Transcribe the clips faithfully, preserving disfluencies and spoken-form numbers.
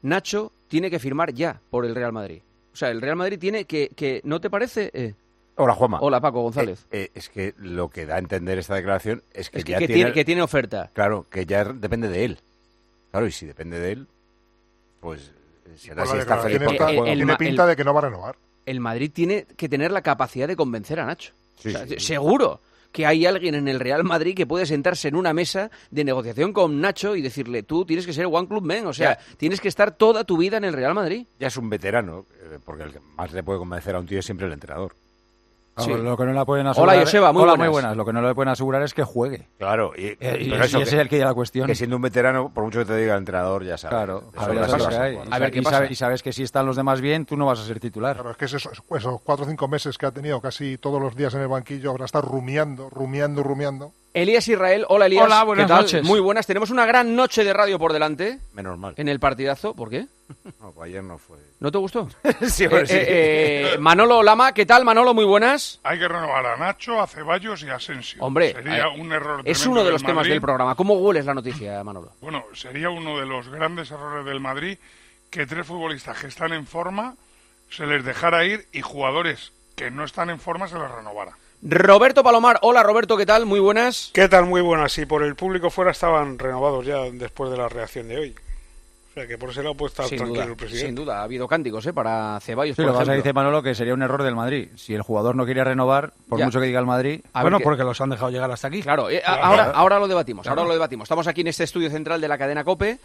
Nacho tiene que firmar ya por el Real Madrid. O sea, el Real Madrid tiene que... que ¿no te parece? Eh, Hola, Juanma. Hola, Paco González. Eh, eh, es que lo que da a entender esta declaración es que es que, ya que tiene... tiene... Que tiene oferta. Claro, que ya depende de él. Claro, y si depende de él, pues... Si ahora sí la está feliz declaración porque esta juega. el- tiene el- pinta de que no va a renovar. El Madrid tiene que tener la capacidad de convencer a Nacho. Sí, O sea, sí, sí. seguro que hay alguien en el Real Madrid que puede sentarse en una mesa de negociación con Nacho y decirle, tú tienes que ser One Club Man, o sea, Ya. tienes que estar toda tu vida en el Real Madrid. Ya es un veterano, eh, porque el que más le puede convencer a un tío es siempre el entrenador. No, Sí. Lo que no le pueden asegurar... Hola, Joseba, muy Hola, buenas. muy buenas. Lo que no le pueden asegurar es que juegue. Claro, y, Eh, y, pero y eso, ese que, es el que ya la cuestión. que siendo un veterano, por mucho que te diga el entrenador, ya sabes. Claro, Eso a ver, es ya sabes lo lo que que hay. pasa. A ver qué y, pasa. sabe- y sabes que si están los demás bien, tú no vas a ser titular. Claro, es que esos, esos cuatro o cinco meses que ha tenido casi todos los días en el banquillo habrá estado rumiando, rumiando, rumiando. Elías Israel, hola Elías. Hola, buenas ¿qué tal? noches. Muy buenas, tenemos una gran noche de radio por delante Menos mal. en el partidazo. ¿Por qué? No, pues ayer no fue. ¿No te gustó? sí, Eh, hombre, sí. eh, eh, Manolo Lama, ¿qué tal Manolo? Muy buenas. Hay que renovar a Nacho, a Ceballos y a Asensio. Hombre, sería eh, un error es tremendo uno de del los temas Madrid. del programa. ¿Cómo hueles la noticia, Manolo? Bueno, sería uno de los grandes errores del Madrid que tres futbolistas que están en forma se les dejara ir y jugadores que no están en forma se les renovara. Roberto Palomar, hola Roberto, ¿qué tal? Muy buenas. ¿Qué tal? Muy buenas. Y por el público fuera estaban renovados ya después de la reacción de hoy. O sea que por ese lado puede estar Sin tranquilo duda, el presidente. sin duda, ha habido cánticos ¿eh? para Ceballos, Sí, por lo que pasa ejemplo. dice Manolo que sería un error del Madrid. Si el jugador no quiere renovar, por Ya. mucho que diga el Madrid... A bueno, ver qué- porque los han dejado llegar hasta aquí. Claro, eh, a- Claro. ahora, ahora lo debatimos, Claro. ahora lo debatimos. Estamos aquí en este estudio central de la cadena COPE,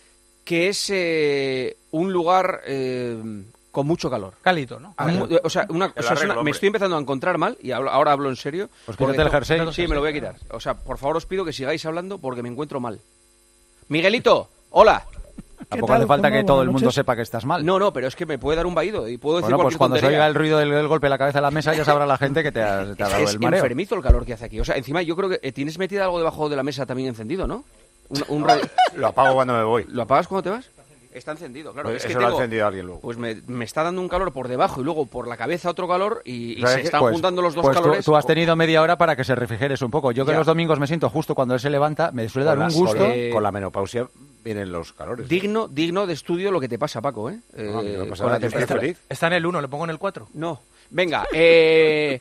que es eh, un lugar eh, con mucho calor. Cálito, ¿no? Ah, mu- O sea, una, o sea, es arreglo, una- me hombre. estoy empezando a encontrar mal, y hablo- ahora hablo en serio. Pues porque quítate el to- jersey. Sí, me lo voy a quitar. O sea, por favor os pido que sigáis hablando porque me encuentro mal. Miguelito, hola. Tampoco tal, hace falta Juanma? que todo el Buenas mundo noches. sepa que estás mal. No, no, pero es que me puede dar un vaído y puedo decir bueno, pues cualquier cuando se tontería. oiga el ruido del, del golpe de la cabeza a la mesa ya sabrá la gente que te ha, te ha dado Es el mareo. enfermizo el calor que hace aquí. O sea, encima yo creo que eh, tienes metida algo debajo de la mesa también encendido, ¿no? Un, un radio- Lo apago cuando me voy. ¿Lo apagas cuando te vas? Está encendido, claro. Pues es que eso lo ha tengo- encendido alguien luego. Pues me, me está dando un calor por debajo y luego por la cabeza otro calor y, y ¿Sabes se qué? están Pues- juntando los dos pues tú- calores. Tú, has tenido media hora para que se refrigeres un poco. Yo que Ya. los domingos me siento justo cuando él se levanta, me suele dar Con un la- gusto. Con, Eh, con la menopausia vienen los calores. Digno, digno de estudio lo que te pasa, Paco, ¿eh? No, a mí no me Eh, pasa con nada, la yo estoy temperatura. feliz. Está en el uno, le pongo en el cuatro. No. Venga, eh,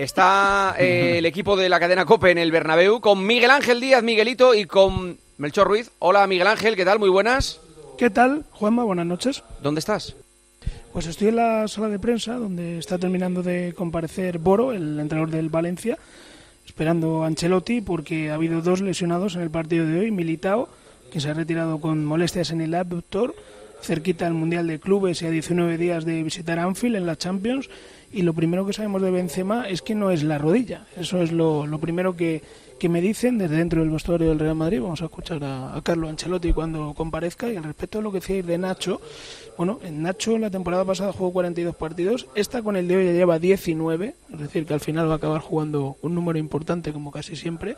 está eh, el equipo de la cadena COPE en el Bernabéu con Miguel Ángel Díaz, Miguelito, y con Melchor Ruiz. Hola, Miguel Ángel, ¿qué tal? Muy buenas. ¿Qué tal, Juanma? Buenas noches. ¿Dónde estás? Pues estoy en la sala de prensa donde está terminando de comparecer Boro, el entrenador del Valencia, esperando a Ancelotti porque ha habido dos lesionados en el partido de hoy. Militao, que se ha retirado con molestias en el abductor, cerquita al Mundial de Clubes y a diecinueve días de visitar Anfield en la Champions. Y lo primero que sabemos de Benzema es que no es la rodilla. Eso es lo, lo primero que, que me dicen desde dentro del vestuario del Real Madrid. Vamos a escuchar a, a Carlo Ancelotti cuando comparezca. Y al respecto de lo que decíais de Nacho, bueno, en Nacho la temporada pasada jugó cuarenta y dos partidos. Esta con el de hoy ya lleva diecinueve. Es decir, que al final va a acabar jugando un número importante como casi siempre.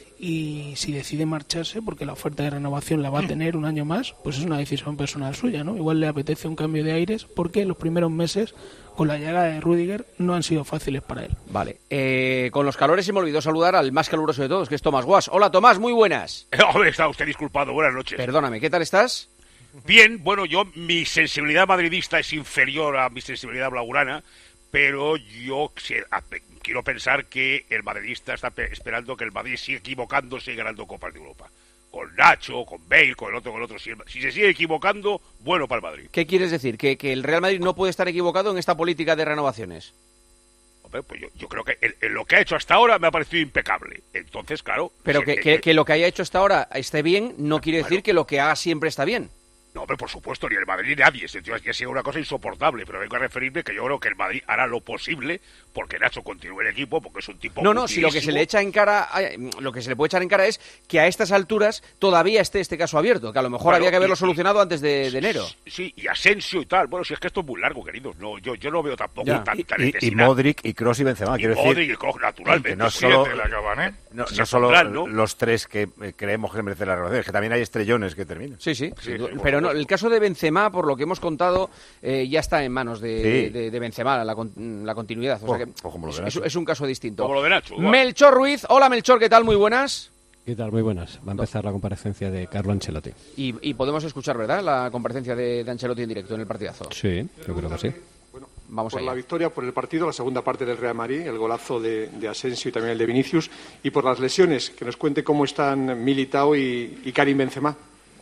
Y si decide marcharse, porque la oferta de renovación la va a tener un año más, pues es una decisión personal suya, ¿no? Igual le apetece un cambio de aires, porque los primeros meses, con la llegada de Rüdiger, no han sido fáciles para él. Vale. Eh, con los calores se me olvidó saludar al más caluroso de todos, que es Tomás Guas. Hola, Tomás, muy buenas. Hombre, está usted disculpado. Buenas noches. Perdóname, ¿qué tal estás? Bien, bueno, yo, mi sensibilidad madridista es inferior a mi sensibilidad blaugrana, pero yo se- a- quiero pensar que el madridista está pe- esperando que el Madrid siga equivocándose y ganando Copas de Europa. Con Nacho, con Bale, con el otro, con el otro. Si, el- si se sigue equivocando, bueno para el Madrid. ¿Qué quieres decir? ¿Que, que el Real Madrid no puede estar equivocado en esta política de renovaciones? Hombre, pues yo, yo creo que el- el- lo que ha hecho hasta ahora me ha parecido impecable. Entonces, claro... Pero si- que, eh, que- eh, que lo que haya hecho hasta ahora esté bien, no quiere decir Bueno. que lo que haga siempre está bien. No, hombre, por supuesto, ni el Madrid ni nadie. Esto ya sido una cosa insoportable, pero vengo a referirme que yo creo que el Madrid hará lo posible porque Nacho continúe en el equipo, porque es un tipo No, no, si lo que se utilísimo. le echa en cara, eh, lo que se le puede echar en cara es que a estas alturas todavía esté este caso abierto, que a lo mejor Bueno, había que haberlo y- solucionado antes de, de enero. Sí, y Asensio y tal. Bueno, si es que esto es muy largo, queridos. No, yo, yo no veo tampoco Ya. tanta Y, y necesidad. Modric y Kroos y Benzema, Y quiero Modric decir y Kroos, naturalmente. que no sí, solo, Siete le acaban, ¿eh? no, se no solo pondrán, ¿no? los tres que eh, creemos que merecen la renovación, es que también hay estrellones que terminan. Sí, sí, Sí, sin duda. sí, por pero no, supuesto. el caso de Benzema, por lo que hemos contado, eh, ya está en manos de, Sí. de, de Benzema, la, con- la continuidad. O Pues- sea que pues como lo es, de Nacho. es- es un caso distinto. Como lo de Nacho. igual. Melchor Ruiz, hola Melchor, ¿qué tal? Muy buenas. Y ¿Qué tal? Muy buenas. Va a empezar la comparecencia de Carlo Ancelotti. Y, y podemos escuchar, ¿verdad?, la comparecencia de, de Ancelotti en directo en el partidazo. Sí, yo creo que sí. Bueno, Vamos por allá. la victoria, por el partido, la segunda parte del Real Madrid, el golazo de, de Asensio y también el de Vinicius, y por las lesiones, que nos cuente cómo están Militao y, y Karim Benzema.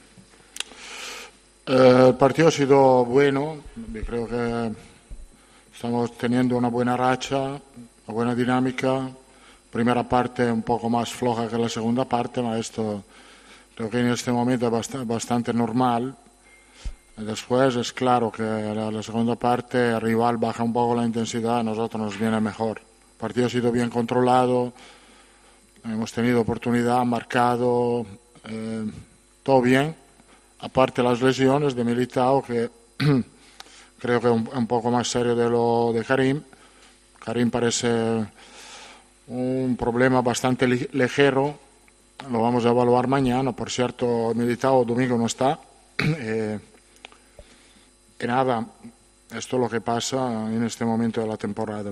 Eh, el partido ha sido bueno, yo creo que estamos teniendo una buena racha, una buena dinámica. Primera parte un poco más floja que la segunda parte, pero esto creo que en este momento es bastante, bastante normal. Después es claro que la, la segunda parte el rival baja un poco la intensidad, a nosotros nos viene mejor. El partido ha sido bien controlado, hemos tenido oportunidad, marcado, eh, todo bien. Aparte las lesiones de Militao, que creo que es un, un poco más serio de lo de Karim. Karim parece un problema bastante ligero, lo vamos a evaluar mañana. Por cierto, Militao domingo no está. Eh, y nada, esto es lo que pasa en este momento de la temporada.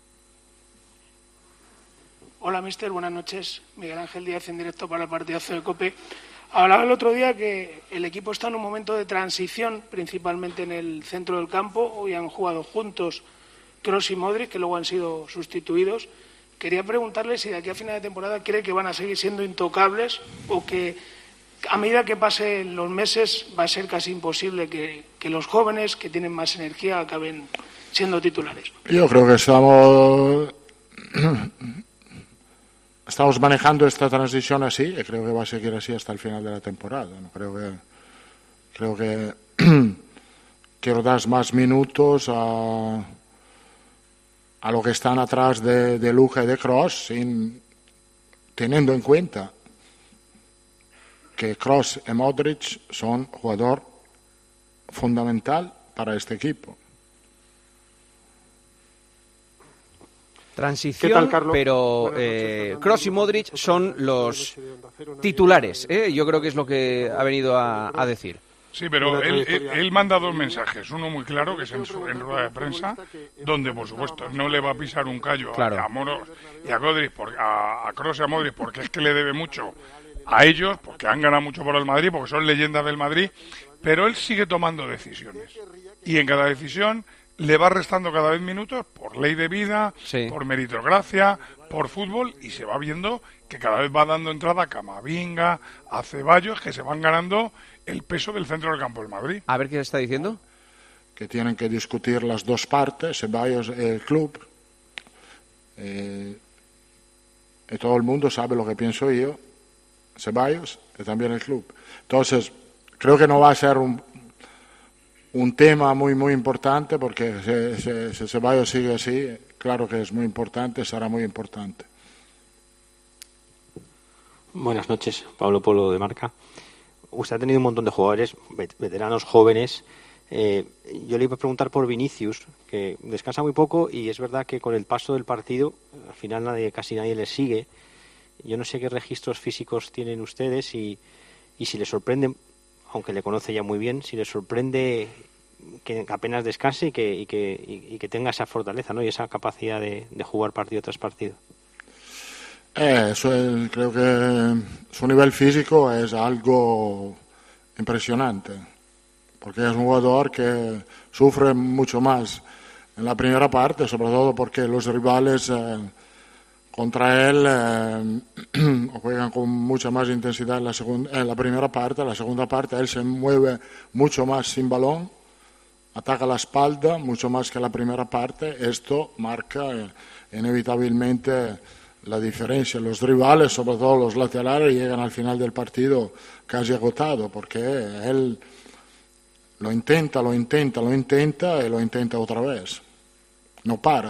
Hola, mister, buenas noches. Miguel Ángel Díaz en directo para el partidazo de COPE. Hablaba el otro día que el equipo está en un momento de transición, principalmente en el centro del campo. Hoy han jugado juntos Kroos y Modric, que luego han sido sustituidos. Quería preguntarle si de aquí a final de temporada cree que van a seguir siendo intocables o que a medida que pasen los meses va a ser casi imposible que, que los jóvenes que tienen más energía acaben siendo titulares. Yo creo que estamos estamos manejando esta transición así y creo que va a seguir así hasta el final de la temporada. No creo que creo que quiero dar más minutos a a lo que están atrás de, de Luka y de Kroos, sin teniendo en cuenta que Kroos y Modric son jugador fundamental para este equipo. Transición, ¿Qué tal, Carlos? pero eh, Kroos y Modric son los titulares, ¿eh? Yo creo que es lo que ha venido a, a decir. Sí, pero él, él, él manda dos mensajes. Uno muy claro, que es en, su, en rueda de prensa, donde, por supuesto, no le va a pisar un callo claro. a, a Moros y a Modric, a, a Kroos y a Modric, porque es que le debe mucho a ellos, porque han ganado mucho por el Madrid, porque son leyendas del Madrid, pero él sigue tomando decisiones. Y en cada decisión le va restando cada vez minutos por ley de vida, sí. por meritocracia, por fútbol, y se va viendo que cada vez va dando entrada a Camavinga, a Ceballos, que se van ganando el peso del centro del campo del Madrid. A ver qué está diciendo. Que tienen que discutir las dos partes, Ceballos y el club. Eh, y todo el mundo sabe lo que pienso yo, Ceballos y también el club. Entonces, creo que no va a ser un, un tema muy, muy importante, porque si, si, si Ceballos sigue así, claro que es muy importante, será muy importante. Buenas noches, Pablo Polo de Marca. Usted ha tenido un montón de jugadores, veteranos, jóvenes. Eh, yo le iba a preguntar por Vinicius, que descansa muy poco y es verdad que con el paso del partido, al final nadie, casi nadie le sigue. Yo no sé qué registros físicos tienen ustedes y, y si le sorprende, aunque le conoce ya muy bien, si le sorprende que apenas descanse y que, y que, y, y que tenga esa fortaleza, ¿no? Y esa capacidad de, de jugar partido tras partido. Eh, eso es, creo que su nivel físico es algo impresionante, porque es un jugador que sufre mucho más en la primera parte, sobre todo porque los rivales eh, contra él eh, juegan con mucha más intensidad en la, segunda, en la primera parte. En la segunda parte él se mueve mucho más sin balón, ataca la espalda mucho más que la primera parte. Esto marca eh, inevitablemente la diferencia. Los rivales, sobre todo los laterales, llegan al final del partido casi agotados, porque él lo intenta, lo intenta, lo intenta y lo intenta otra vez. No para.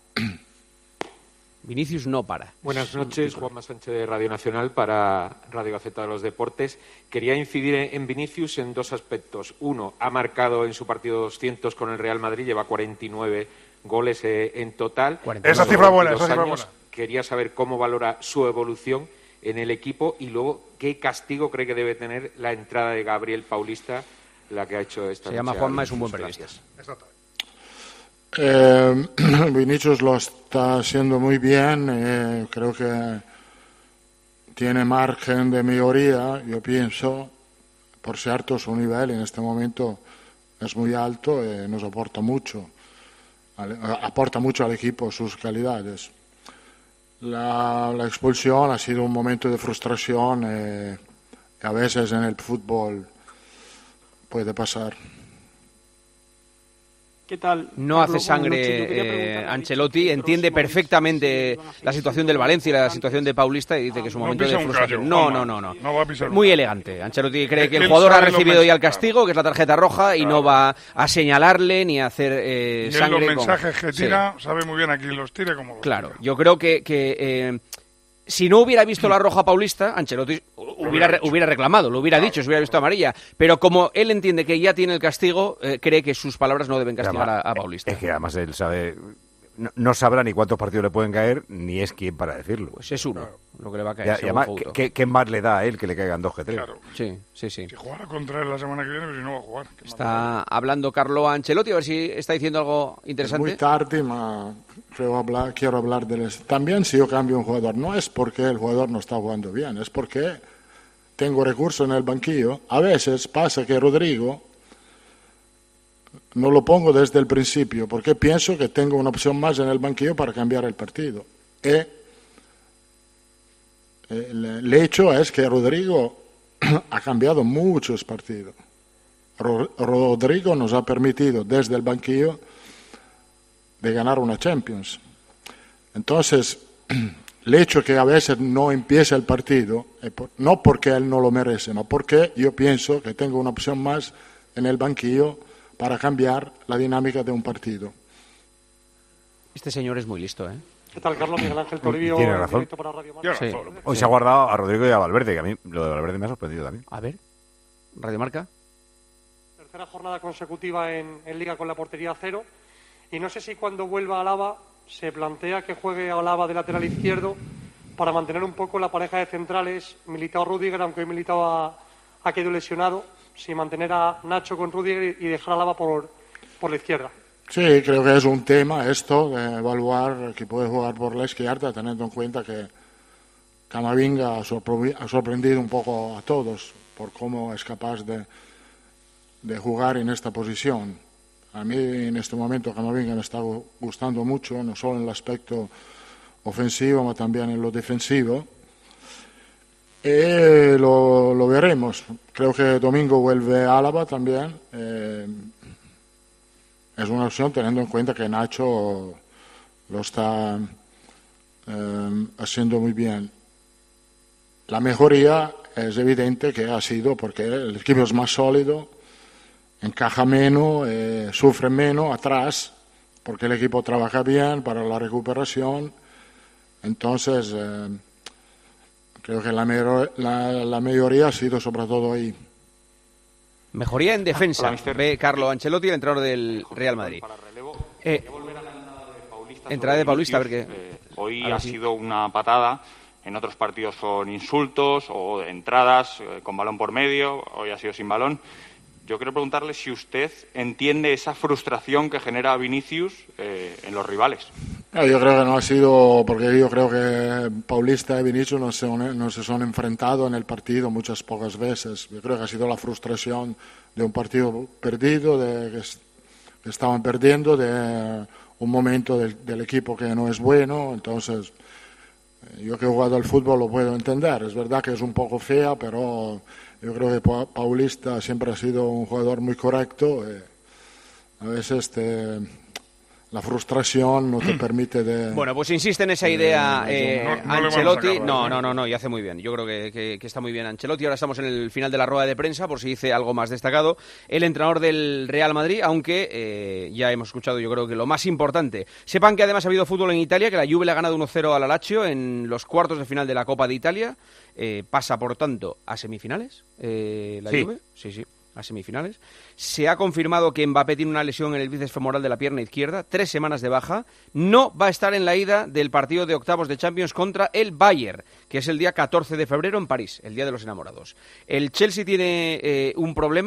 Vinicius no para. Buenas noches, Juanma Sánchez de Radio Nacional para Radio Gaceta de los Deportes. Quería incidir en Vinicius en dos aspectos. Uno, ha marcado en su partido doscientos con el Real Madrid, lleva cuarenta y nueve goles eh, en total. Esa cifra buena, esa cifra buena. Quería saber cómo valora su evolución en el equipo y luego qué castigo cree que debe tener la entrada de Gabriel Paulista, la que ha hecho esta. Se llama Juanma, es un buen periodista. Eh, Vinicius lo está haciendo muy bien. Eh, creo que tiene margen de mejoría, yo pienso. Por cierto, su nivel en este momento es muy alto y nos aporta mucho, aporta mucho al equipo sus calidades. La, la expulsión ha sido un momento de frustración eh, que a veces en el fútbol puede pasar. ¿Qué tal? No hace sangre eh, Ancelotti, entiende perfectamente la situación del Valencia y la situación de Paulista y dice que es un momento de frustración. No, no, no, no. Muy elegante. Ancelotti cree que el jugador ha recibido ya el castigo, que es la tarjeta roja, y no va a señalarle ni a hacer eh, sangre. Y en los mensajes que tira, sabe muy bien a quién los tira y cómo los tira. Claro, yo creo que... que eh, si no hubiera visto la roja Paulista, Ancelotti hubiera, hubiera reclamado, lo hubiera dicho, si hubiera visto amarilla. Pero como él entiende que ya tiene el castigo, eh, cree que sus palabras no deben castigar a, a Paulista. Es que además él sabe, no, no sabrá ni cuántos partidos le pueden caer, ni es quien para decirlo. Pues es uno, claro, lo que le va a caer. Y, y además, ¿qué, ¿qué más le da a él que le caigan dos que tres? Claro. Sí, sí, sí. Si jugara contra él la semana que viene, pero si no va a jugar. Está hablando Carlo Ancelotti, a ver si está diciendo algo interesante. Es muy tarde, ma creo hablar, quiero hablar de eso. También si yo cambio un jugador, no es porque el jugador no está jugando bien, es porque tengo recursos en el banquillo. A veces pasa que Rodrigo no lo pongo desde el principio, porque pienso que tengo una opción más en el banquillo para cambiar el partido. Y el hecho es que Rodrigo ha cambiado muchos partidos. Rodrigo nos ha permitido desde el banquillo de ganar una Champions. Entonces, el hecho que a veces no empiece el partido, no porque él no lo merece, sino porque yo pienso que tengo una opción más en el banquillo para cambiar la dinámica de un partido. Este señor es muy listo, ¿eh? ¿Qué tal, Carlos? Miguel Ángel Toribio. Tiene razón. Para Radio Marca. Sí. Hoy se ha guardado a Rodrigo y a Valverde, que a mí lo de Valverde me ha sorprendido también. A ver, Radio Marca. Tercera jornada consecutiva en, en Liga con la portería a cero. Y no sé si cuando vuelva a Alaba se plantea que juegue a Alaba de lateral izquierdo para mantener un poco la pareja de centrales Militao-Rüdiger, aunque hoy Militao ha, ha quedado lesionado, si mantener a Nacho con Rüdiger y dejar a Alaba por, por la izquierda. Sí, creo que es un tema esto de evaluar que puede jugar por la izquierda, teniendo en cuenta que Camavinga ha sorprendido un poco a todos por cómo es capaz de, de jugar en esta posición. A mí en este momento Camavinga me está gustando mucho, no solo en el aspecto ofensivo, sino también en lo defensivo. Y lo, lo veremos. Creo que domingo vuelve Álava también. Eh, es una opción teniendo en cuenta que Nacho lo está eh, haciendo muy bien. La mejoría es evidente que ha sido porque el equipo es más sólido, encaja menos, eh, sufre menos atrás, porque el equipo trabaja bien para la recuperación. Entonces, eh, creo que la, mayor, la, la mayoría ha sido sobre todo ahí. Mejoría en defensa, ve Carlo Ancelotti, el entrenador del Real Madrid. Eh, entrada de Paulista, a ver qué... Eh, hoy ha sí. sido una patada, en otros partidos son insultos o entradas eh, con balón por medio, hoy ha sido sin balón. Yo quiero preguntarle si usted entiende esa frustración que genera Vinicius eh, en los rivales. Yo creo que no ha sido, porque yo creo que Paulista y Vinicius no se, no se son enfrentado en el partido muchas pocas veces. Yo creo que ha sido la frustración de un partido perdido, de que, que estaban perdiendo, de un momento del, del equipo que no es bueno. Entonces, yo que he jugado al fútbol lo puedo entender. Es verdad que es un poco fea, pero yo creo que Paulista siempre ha sido un jugador muy correcto. Eh, a veces te, la frustración no te permite de... Bueno, pues insiste en esa idea eh, no, no Ancelotti. No, no, no, no, y hace muy bien. Yo creo que, que, que está muy bien Ancelotti. Ahora estamos en el final de la rueda de prensa, por si dice algo más destacado. El entrenador del Real Madrid, aunque eh, ya hemos escuchado, yo creo que lo más importante. Sepan que además ha habido fútbol en Italia, que la Juve le ha ganado uno cero al Lazio en los cuartos de final de la Copa de Italia. Eh, pasa, por tanto, a semifinales. Eh, la sí. Juve, sí, sí. A semifinales. Se ha confirmado que Mbappé tiene una lesión en el bíceps femoral de la pierna izquierda, tres semanas de baja. No va a estar en la ida del partido de octavos de Champions contra el Bayern, que es el día catorce de febrero en París, el día de los enamorados. El Chelsea tiene eh, un problema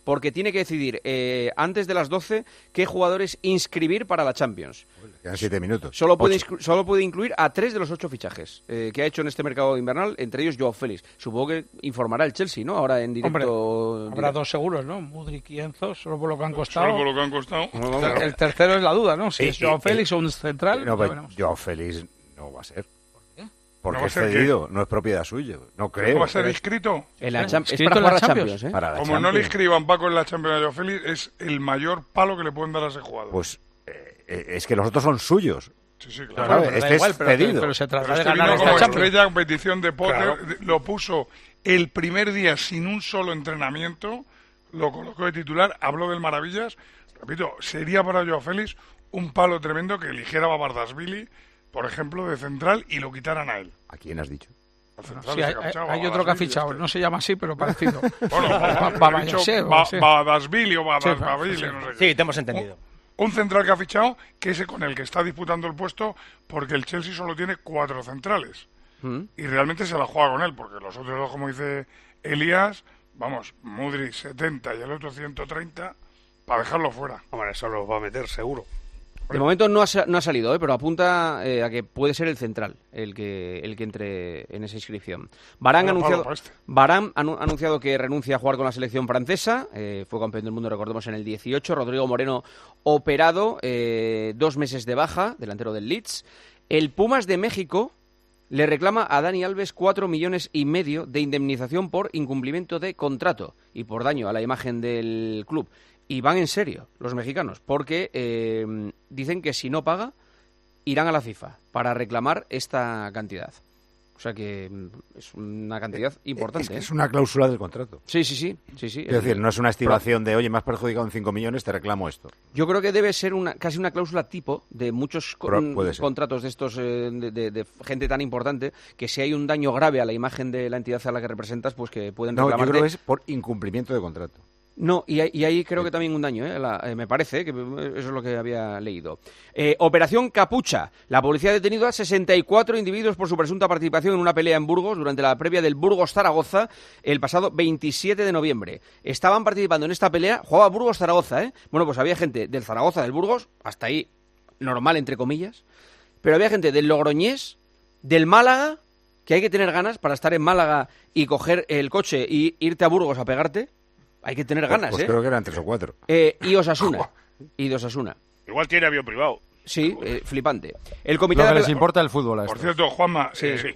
porque tiene que decidir eh, antes de las doce qué jugadores inscribir para la Champions. Quedan siete minutos. Solo puede, solo puede incluir a tres de los ocho fichajes eh, que ha hecho en este mercado invernal, entre ellos Joao Félix. Supongo que informará el Chelsea, ¿no? Ahora en directo. Hombre, habrá dos seguros, ¿no? Mudryk y Enzo, solo por lo que han costado. Solo por lo que han costado. El, el tercero es la duda, ¿no? Si Eh, es Joao eh, Félix eh, o un central. No, ya Joao Félix no va a ser. Porque ¿No va a es ser cedido, no es propiedad suyo. No creo. ¿No va a ser inscrito? En la Cham- es ¿Inscrito para en jugar la la Champions? Champions, ¿eh? Para la Como no le Champions. inscriban Paco en la Champions a Joao Félix, es el mayor palo que le pueden dar a ese jugador. Pues eh, es que los otros son suyos. Sí, sí, Claro, claro. este da es igual, pero, cedido. pero se trata Pero de este ganar vino esta como Champions. estrella en petición de Potter, Claro. lo puso el primer día sin un solo entrenamiento, lo colocó de titular, habló del maravillas. Repito, sería para Joao Félix un palo tremendo que eligiera a Bardasvili, por ejemplo, de central y lo quitaran a él. ¿A quién has dicho? Al central Sí, ese hay, que ha fichado, hay otro que ha Bardasvili, fichado, este. no se llama así, pero parecido. Bueno, Ba- he Ba- dicho Ba- Ba- sí. Bardasvili o Sí, Bardasvili, sí. no sé qué. Sí, te hemos entendido. Un central que ha fichado, que ese con el que está disputando el puesto, porque el Chelsea solo tiene cuatro centrales. Mm. Y realmente se la juega con él, porque los otros dos, como dice Elías, vamos, Mudryk setenta y el otro ciento treinta, para dejarlo fuera. Hombre, eso lo va a meter seguro. De momento no ha, sa- no ha salido, ¿eh? Pero apunta eh, a que puede ser el central el que el que entre en esa inscripción. Varane ha Bueno, anunciado, palo para este. Varane ha anu- ha anunciado que renuncia a jugar con la selección francesa. Eh, fue campeón del mundo, recordemos, en el dieciocho. Rodrigo Moreno operado, eh, dos meses de baja, delantero del Leeds. El Pumas de México le reclama a Dani Alves cuatro millones y medio de indemnización por incumplimiento de contrato y por daño a la imagen del club. Y van en serio los mexicanos, porque eh, dicen que si no paga, irán a la FIFA para reclamar esta cantidad. O sea que mm, es una cantidad importante. Es, que ¿eh? es una cláusula del contrato. Sí, sí, sí. sí, sí. Es decir, no es una estimación de, oye, me has perjudicado en cinco millones, te reclamo esto. Yo creo que debe ser una casi una cláusula tipo de muchos co- Pero puede ser. contratos de estos eh, de, de- de gente tan importante, que si hay un daño grave a la imagen de la entidad a la que representas, pues que pueden No, yo reclamarte. creo que es por incumplimiento de contrato. No, y, ahí- y ahí creo que también un daño, ¿eh? La- eh, me parece, que eso es lo que había leído. Eh, Operación Capucha. La policía ha detenido a sesenta y cuatro individuos por su presunta participación en una pelea en Burgos durante la previa del Burgos-Zaragoza el pasado veintisiete de noviembre. Estaban participando en esta pelea, jugaba Burgos-Zaragoza, ¿eh? Bueno, pues había gente del Zaragoza, del Burgos, hasta ahí normal, entre comillas, pero había gente del Logroñés, del Málaga, que hay que tener ganas para estar en Málaga y coger el coche y irte a Burgos a pegarte. Hay que tener ganas, Pues ¿eh? creo que eran tres o cuatro. Eh, y Osasuna. y de Osasuna. Igual tiene avión privado. Sí, eh, flipante. El comité Lo de que les apela- importa el fútbol a Por estos. cierto, Juanma, Sí, eh, sí.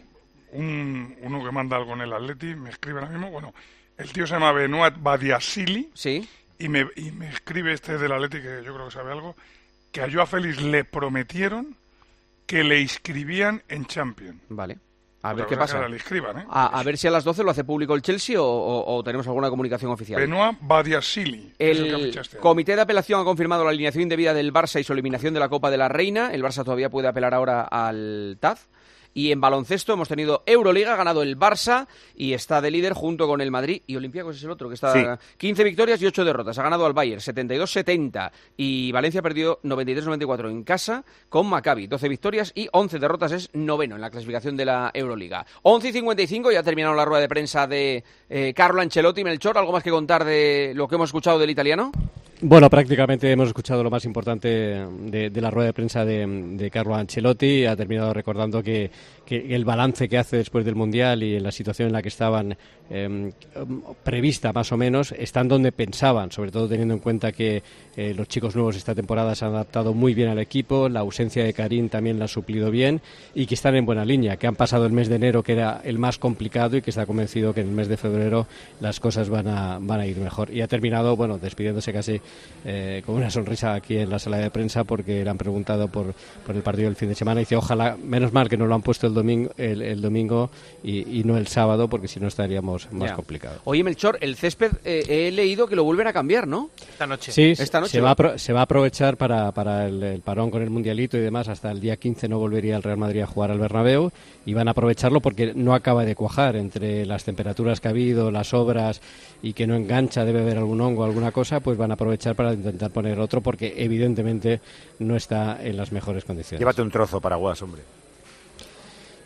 Un, uno que manda algo en el Atleti, me escribe ahora mismo, bueno, el tío se llama Benoit Badiashile, sí. y, me, y me escribe este del Atleti, que yo creo que sabe algo, que a Joao Félix le prometieron que le inscribían en Champions. Vale. A ver Otra qué cosa que pasa. ahora le escriban, ¿eh? A, a ver si a las doce lo hace público el Chelsea o, o- o tenemos alguna comunicación oficial. Benoit Badiashile. es el que ha El fichado este año. comité de apelación ha confirmado la alineación indebida del Barça y su eliminación de la Copa de la Reina. El Barça todavía puede apelar ahora al T A Z. Y en baloncesto hemos tenido Euroliga, ha ganado el Barça y está de líder junto con el Madrid. Y Olympiacos es el otro, que está Sí. quince victorias y ocho derrotas. Ha ganado al Bayern setenta y dos setenta. Y Valencia perdió noventa y tres noventa y cuatro en casa con Maccabi. doce victorias y once derrotas. Es noveno en la clasificación de la Euroliga. once y cincuenta y cinco, ya ha terminado la rueda de prensa de eh, Carlo Ancelotti. Melchor, ¿algo más que contar de lo que hemos escuchado del italiano? Bueno, prácticamente hemos escuchado lo más importante de, de la rueda de prensa de, de Carlo Ancelotti. Ha terminado recordando que, que el balance que hace después del Mundial y en la situación en la que estaban eh, prevista más o menos, están donde pensaban, sobre todo teniendo en cuenta que eh, los chicos nuevos esta temporada se han adaptado muy bien al equipo, la ausencia de Karim también la ha suplido bien y que están en buena línea, que han pasado el mes de enero que era el más complicado y que está convencido que en el mes de febrero las cosas van a, van a ir mejor. Y ha terminado, bueno, despidiéndose casi eh, con una sonrisa aquí en la sala de prensa porque le han preguntado por, por el partido del fin de semana y dice, ojalá, menos mal que no lo han puesto el domingo, el, el domingo y, y no el sábado porque si no estaríamos más Ya. complicados. Oye, Melchor, el césped eh, he leído que lo vuelven a cambiar, ¿no? Esta noche. Sí, Esta noche. se va a, apro- se va a aprovechar para, para el, el parón con el Mundialito y demás. Hasta el día quince no volvería el Real Madrid a jugar al Bernabéu y van a aprovecharlo porque no acaba de cuajar entre las temperaturas que ha habido, las obras y que no engancha, debe haber algún hongo, alguna cosa, pues van a aprovechar para intentar poner otro porque evidentemente no está en las mejores condiciones. Llévate un trozo para Guas, hombre.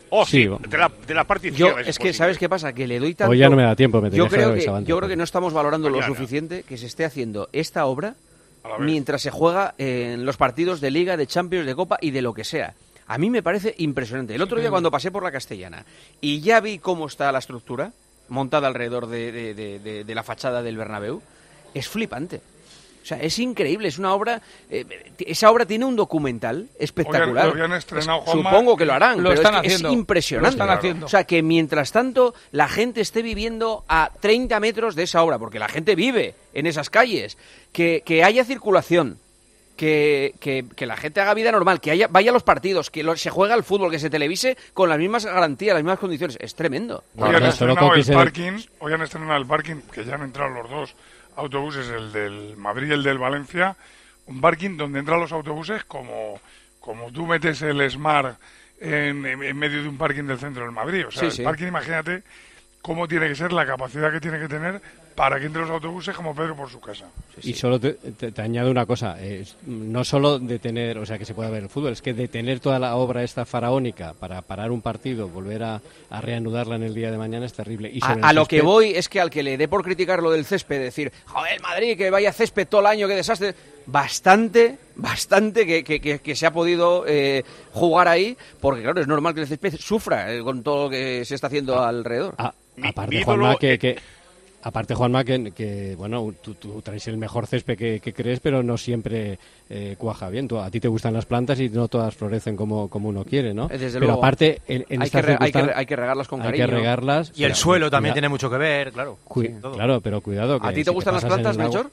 Oh, sí, sí. De, la, de la parte izquierda. Yo, es que, ¿sabes qué pasa? Que le doy tanto... Hoy ya no me da tiempo. Me yo, creo que, yo creo que no estamos valorando lo suficiente que se esté haciendo esta obra mientras se juega en los partidos de Liga, de Champions, de Copa y de lo que sea. A mí me parece impresionante. El otro día cuando pasé por la Castellana y ya vi cómo está la estructura montada alrededor de, de, de, de, de la fachada del Bernabéu, es flipante. O sea, es increíble, es una obra... Eh, esa obra tiene un documental espectacular. Lo habían estrenado, es, supongo que lo harán, lo pero están es, que haciendo, es impresionante. lo están haciendo. O sea, que mientras tanto la gente esté viviendo a treinta metros de esa obra, porque la gente vive en esas calles, que, que haya circulación, que, que, que la gente haga vida normal, que haya, vaya a los partidos, que lo, se juega al fútbol, que se televise con las mismas garantías, las mismas condiciones. Es tremendo. Hoy han estrenado el parking, hoy han estrenado el parking, que ya han entrado los dos autobuses, el del Madrid y el del Valencia, un parking donde entran los autobuses como, como tú metes el Smart en, en medio de un parking del centro del Madrid. O sea, sí, el sí. parking, imagínate cómo tiene que ser, la capacidad que tiene que tener para que entre los autobuses como Pedro por su casa. Sí, sí. Y solo te, te, te añado una cosa, eh, no solo de tener, o sea, que se pueda ver el fútbol, es que de tener toda la obra esta faraónica para parar un partido, volver a, a reanudarla en el día de mañana es terrible. Y sobre a a lo que voy es que al que le dé por criticar lo del césped, decir, joder, Madrid, que vaya césped todo el año, qué desastre, bastante, bastante que, que, que, que se ha podido eh, jugar ahí, porque claro, es normal que el césped sufra eh, con todo lo que se está haciendo a, alrededor. A, aparte, Juanma, que... que Aparte, Juanma, que, que bueno, tú, tú traes el mejor césped que, que crees, pero no siempre eh, cuaja bien. Tú, a ti te gustan las plantas y no todas florecen como, como uno quiere, ¿no? Desde pero luego, aparte, en, en hay, esta que re, hay, que re, hay que regarlas con cariño. Hay que regarlas. Y el suelo cuida, también tiene mucho que ver, claro. Cu sí, claro, pero cuidado. Que ¿A ti te si gustan te las plantas, Melchor?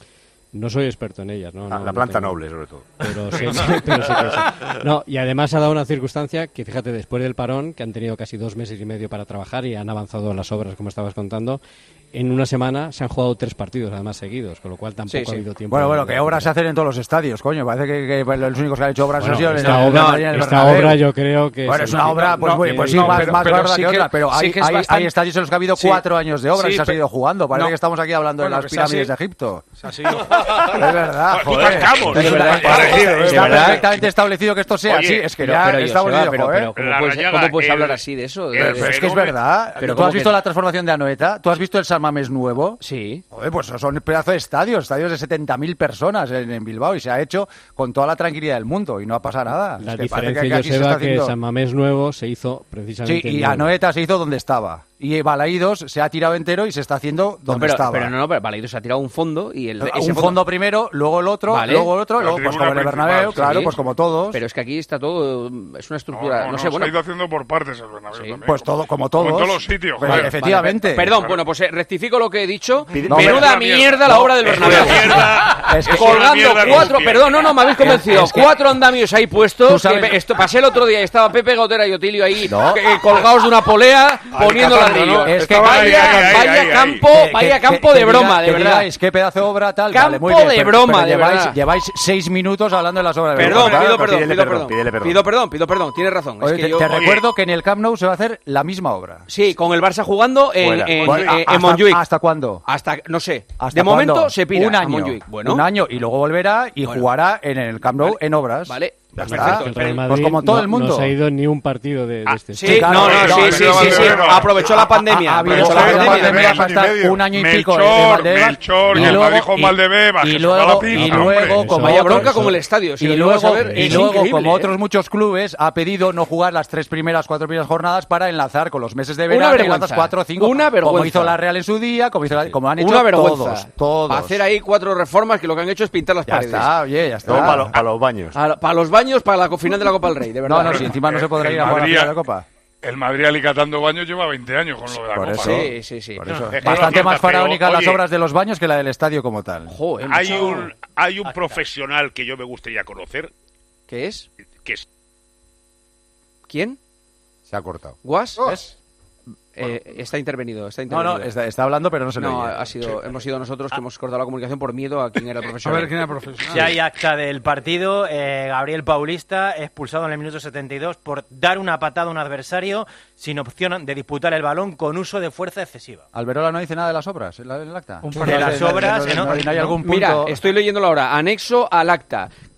No soy experto en ellas, ¿no? Ah, no la no planta tengo. noble, sobre todo. Pero sí, sí, pero sí, sí. No, y además ha dado una circunstancia que, fíjate, después del parón, que han tenido casi dos meses y medio para trabajar y han avanzado las obras, como estabas contando, en una semana se han jugado tres partidos, además seguidos, con lo cual tampoco sí, sí. ha habido tiempo. Bueno, bueno, que obras se hacen en todos los estadios, coño. Parece que, que los únicos que han hecho obras bueno, han sido esta en el, obra, en el Esta obra yo creo que... Bueno, es una obra, pues, no, muy, pues sí, no, más, pero, más pero gorda sí que, que otra, pero sí hay, que es hay, bastante... hay estadios en los que ha habido sí. cuatro años de obra sí, y se ha seguido jugando. Parece no. que estamos aquí hablando bueno, de las pirámides de Egipto. Es verdad, joder. Es verdad, está perfectamente establecido que esto sea así. Es que ya estamos diciendo, joder. ¿Cómo puedes hablar así de eso? Es que es verdad. ¿Tú has visto la transformación de Anoeta? ¿Tú has visto el San Mamés nuevo? Sí. Joder, pues son pedazo de estadios, estadios de setenta mil personas en, en Bilbao y se ha hecho con toda la tranquilidad del mundo y no ha pasado nada. La es que diferencia, que, que aquí Joseba, se está que haciendo... San Mamés nuevo se hizo precisamente... Sí, y Anoeta se hizo donde estaba. Y Balaídos se ha tirado entero y se está haciendo donde no, pero, estaba. Pero no, no, pero Balaídos se ha tirado un fondo y el... Un ese fondo, fondo primero, luego el otro, vale. luego el otro, luego pues como en el Bernabéu, claro, sí. pues como todos. Pero es que aquí está todo, es una estructura, no, no, no sé, no, bueno... se ha ido haciendo por partes el Bernabéu sí. también. Pues todo, como todos. Como en todos los sitios, pues, joder. efectivamente. Vale, perdón, bueno, pues eh, rectifico lo que he dicho. No, Menuda mierda, mierda la obra del Bernabéu. Es que colgando cuatro, perdón, no, no, me habéis convencido. Es que, cuatro andamios ahí puestos. Que esto, pasé el otro día y estaba Pepe Gotera y Otilio ahí no. que, colgados de una polea poniendo ladrillo. Es que vaya, vaya campo, vaya campo de broma, de verdad. Es que pedazo de obra tal. Campo vale, muy bien, de pero, broma, pero de lleváis, verdad. Lleváis seis minutos hablando de las obras de Perdón, verdad. pido perdón, pídele pido perdón, perdón. perdón. Pido perdón, pido perdón, tienes razón. Oye, es que te, yo, te oye, recuerdo que en el Camp Nou se va a hacer la misma obra. Sí, con el Barça jugando en, bueno, en, bueno, en, hasta, en Montjuic. ¿Hasta cuándo? Hasta, no sé. ¿Hasta de momento cuándo? se pira un año, a Montjuic. Bueno. Un año y luego volverá y bueno. jugará en el Camp Nou vale. en obras. Vale. Ya Perfecto. El Real Madrid pues como todo no, el mundo. No se ha ido ni un partido de, de ah, este. Sí, sí claro, no, no, no, sí, sí, sí, sí, aprovechó la pandemia. Ha habido la pandemia para estar un año y pico en Valdebebas. Melchor, y el Madrid con Valdebebas. Y luego, y luego como vaya bronca como el estadio. Y luego, y luego como otros muchos clubes, ha pedido no jugar las tres primeras, cuatro primeras jornadas para enlazar con los meses de verano y las cuatro o cinco. Una vergüenza. Como hizo la Real en su día, como, hizo la, como han hecho una vergüenza. todos. todos. Para hacer ahí cuatro reformas que lo que han hecho es pintar las ya paredes. Ya está, oye, ya está. Para, para los baños. A, para los baños, para la final de la Copa del Rey, de verdad. No, no, si encima no se podrá ir a jugar a la final de la Copa. El Madrid alicatando baños lleva veinte años con lo de la por Copa, eso, ¿no? Sí, sí, sí. Por eso. No, Bastante no, más pero, faraónicas oye, las obras de los baños que la del estadio como tal. Joder, hay un, hay un profesional que yo me gustaría conocer. ¿Qué es? Que es... ¿Quién? Se ha cortado. ¿Guas? Oh. ¿Es? Eh, está intervenido, está intervenido. No, no, está, está hablando, pero no se le No, oye. ha sido, sí. hemos sido nosotros que hemos cortado la comunicación por miedo a quién era el A profesional. ver quién era el profesional. Ya hay acta del partido. Eh, Gabriel Paulista, expulsado en el minuto setenta y dos por dar una patada a un adversario sin opción de disputar el balón con uso de fuerza excesiva. Alberola no dice nada de las obras en, la, en el acta. Un de las obras, no, no, no, no hay algún punto. Mira, estoy leyendo la hora. Anexo al acta.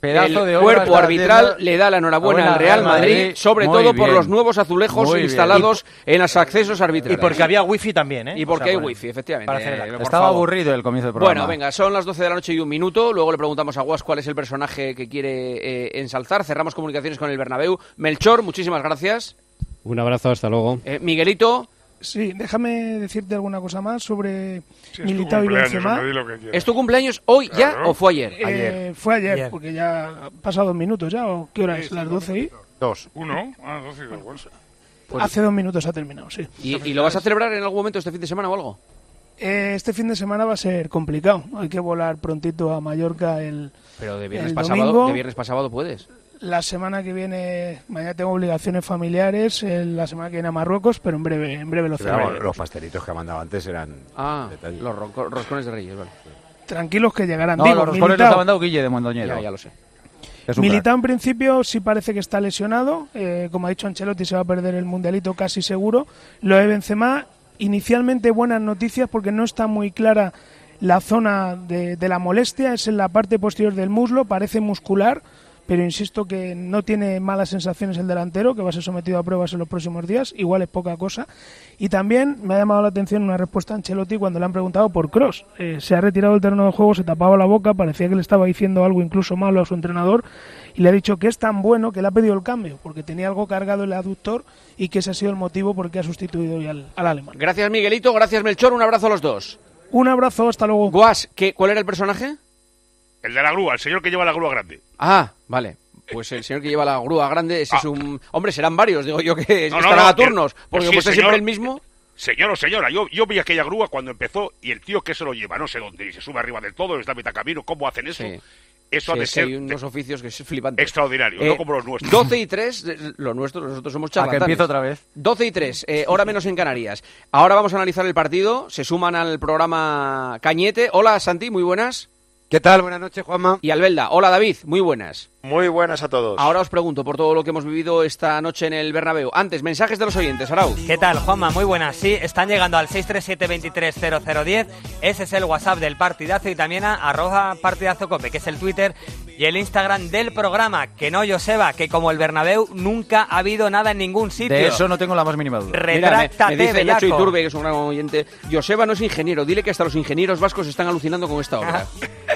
Pedazo el de cuerpo arbitral le da la enhorabuena al Real Madrid, Madrid sobre todo bien. Por los nuevos azulejos Muy instalados en los accesos arbitrales. Y porque había wifi también, ¿eh? Y porque o sea, hay bueno, wifi, efectivamente. Eh, Estaba favor. aburrido el comienzo del programa. Bueno, venga, son las doce de la noche y un minuto. Luego le preguntamos a Guas cuál es el personaje que quiere eh, ensalzar. Cerramos comunicaciones con el Bernabéu. Melchor, muchísimas gracias. Un abrazo, hasta luego. Eh, Miguelito. Sí, déjame decirte alguna cosa más sobre sí, Militao y Benzema. ¿Es tu cumpleaños hoy ya claro. o fue ayer? Eh, ayer. Fue ayer, ayer, porque ya ha pasado dos minutos ya, ¿o qué hora sí, es? ¿Las doce y? Dos. Uno, ah, doce y dos. Bueno. Pues, Hace dos minutos ha terminado, sí. ¿Y, ¿Y lo vas a celebrar en algún momento este fin de semana o algo? Eh, este fin de semana va a ser complicado. Hay que volar prontito a Mallorca el Pero de viernes, el pasado, de viernes pasado puedes. La semana que viene, mañana tengo obligaciones familiares, la semana que viene a Marruecos, pero en breve en breve lo celebraré. Los pastelitos que ha mandado antes eran... Ah, detalles. Los ro roscones de Reyes, vale. Tranquilos que llegarán. No, Digo, los roscones los ha mandado Guille de Mondoñedo. Ya, ya lo sé. Militao en principio sí parece que está lesionado, eh, como ha dicho Ancelotti se va a perder el mundialito casi seguro. Lo de Benzema, inicialmente buenas noticias porque no está muy clara la zona de, de la molestia, es en la parte posterior del muslo, parece muscular, pero insisto que no tiene malas sensaciones el delantero, que va a ser sometido a pruebas en los próximos días, igual es poca cosa. Y también me ha llamado la atención una respuesta a Ancelotti cuando le han preguntado por Kroos. Eh, se ha retirado del terreno de juego, se tapaba la boca, parecía que le estaba diciendo algo incluso malo a su entrenador, y le ha dicho que es tan bueno que le ha pedido el cambio, porque tenía algo cargado el aductor y que ese ha sido el motivo por el que ha sustituido hoy al, al alemán. Gracias Miguelito, gracias Melchor, un abrazo a los dos. Un abrazo, hasta luego. Guas, ¿qué, ¿cuál era el personaje? El de la grúa, el señor que lleva la grúa grande. Ah, vale. Pues el señor que lleva la grúa grande, ese ah. es un... Hombre, serán varios, digo yo, que no, estarán no, no, a turnos. Que, porque como sí, usted siempre el mismo... Señor o señora, yo, yo vi aquella grúa cuando empezó y el tío que se lo lleva, no sé dónde, y se sube arriba del todo, les da mitad camino, ¿cómo hacen eso? Sí. Eso sí, ha de sí, ser... hay unos oficios que es flipante. Extraordinario, eh, no como los nuestros. doce y tres, los nuestros, nosotros somos charlatanes. A que empiezo otra vez. doce y tres, eh, hora menos en Canarias. Ahora vamos a analizar el partido, se suman al programa Cañete. Hola Santi, muy buenas. ¿Qué tal? Buenas noches, Juanma. Y Albelda. Hola, David. Muy buenas. Muy buenas a todos. Ahora os pregunto por todo lo que hemos vivido esta noche en el Bernabéu. Antes, mensajes de los oyentes, Arauz. ¿Qué tal, Juanma? Muy buenas. Sí, están llegando al seis tres siete, veintitrés cero cero diez. Ese es el WhatsApp del partidazo y también a arroba partidazo cope, que es el Twitter y el Instagram del programa. Que no, Joseba, que como el Bernabéu nunca ha habido nada en ningún sitio. De eso no tengo la más mínima duda. Retráctate, Mira, me, me dice Nacho Iturbe, que es un gran oyente. Joseba no es ingeniero. Dile que hasta los ingenieros vascos están alucinando con esta obra.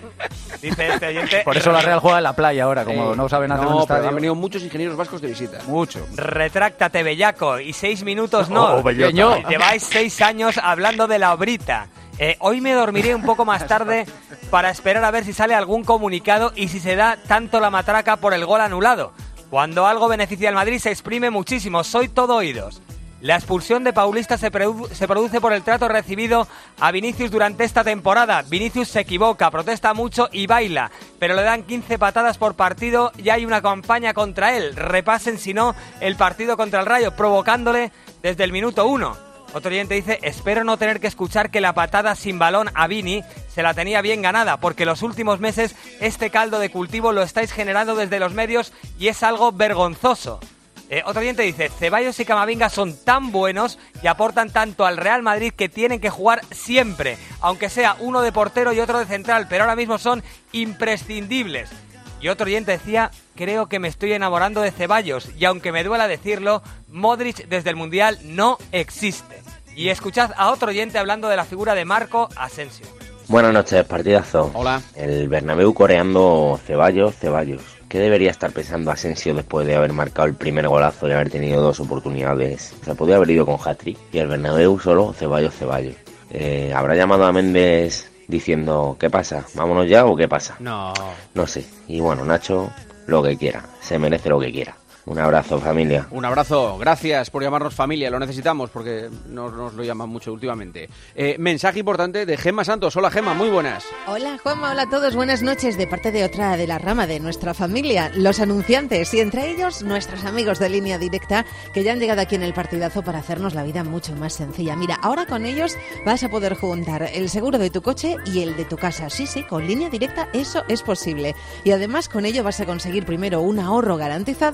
Dice este oyente. Por eso la Real juega en la playa ahora, como eh, no saben hacer no, un estadio. Pero han venido muchos ingenieros vascos de visita. Mucho. Retráctate, bellaco. Y seis minutos no. Oh, bellota. Lleváis seis años hablando de la obrita. Eh, hoy me dormiré un poco más tarde para esperar a ver si sale algún comunicado y si se da tanto la matraca por el gol anulado. Cuando algo beneficia al Madrid se exprime muchísimo. Soy todo oídos. La expulsión de Paulista se, produ se produce por el trato recibido a Vinicius durante esta temporada. Vinicius se equivoca, protesta mucho y baila, pero le dan quince patadas por partido y hay una campaña contra él. Repasen, si no, el partido contra el Rayo, provocándole desde el minuto uno. Otro oyente dice, espero no tener que escuchar que la patada sin balón a Vini se la tenía bien ganada, porque los últimos meses este caldo de cultivo lo estáis generando desde los medios y es algo vergonzoso. Eh, otro oyente dice, Ceballos y Camavinga son tan buenos y aportan tanto al Real Madrid que tienen que jugar siempre, aunque sea uno de portero y otro de central, pero ahora mismo son imprescindibles. Y otro oyente decía, creo que me estoy enamorando de Ceballos y aunque me duela decirlo, Modric desde el Mundial no existe. Y escuchad a otro oyente hablando de la figura de Marco Asensio. Buenas noches, partidazo. Hola. El Bernabéu coreando Ceballos, Ceballos. ¿Qué debería estar pensando Asensio después de haber marcado el primer golazo y haber tenido dos oportunidades? O sea, podría haber ido con hat-trick y el Bernabéu solo Ceballos, Ceballos. Eh, ¿Habrá llamado a Méndez diciendo qué pasa? ¿Vámonos ya o qué pasa? No. No sé. Y bueno, Nacho, lo que quiera. Se merece lo que quiera. Un abrazo, familia. Un abrazo, gracias por llamarnos familia, lo necesitamos porque nos, nos lo llaman mucho últimamente. Eh, mensaje importante de Gemma Santos. Hola Gemma, muy buenas. Hola Juanma, hola a todos, buenas noches de parte de otra de la rama de nuestra familia, los anunciantes, y entre ellos nuestros amigos de Línea Directa que ya han llegado aquí en el partidazo para hacernos la vida mucho más sencilla. Mira, ahora con ellos vas a poder juntar el seguro de tu coche y el de tu casa. Sí, sí, con Línea Directa eso es posible. Y además con ello vas a conseguir primero un ahorro garantizado y además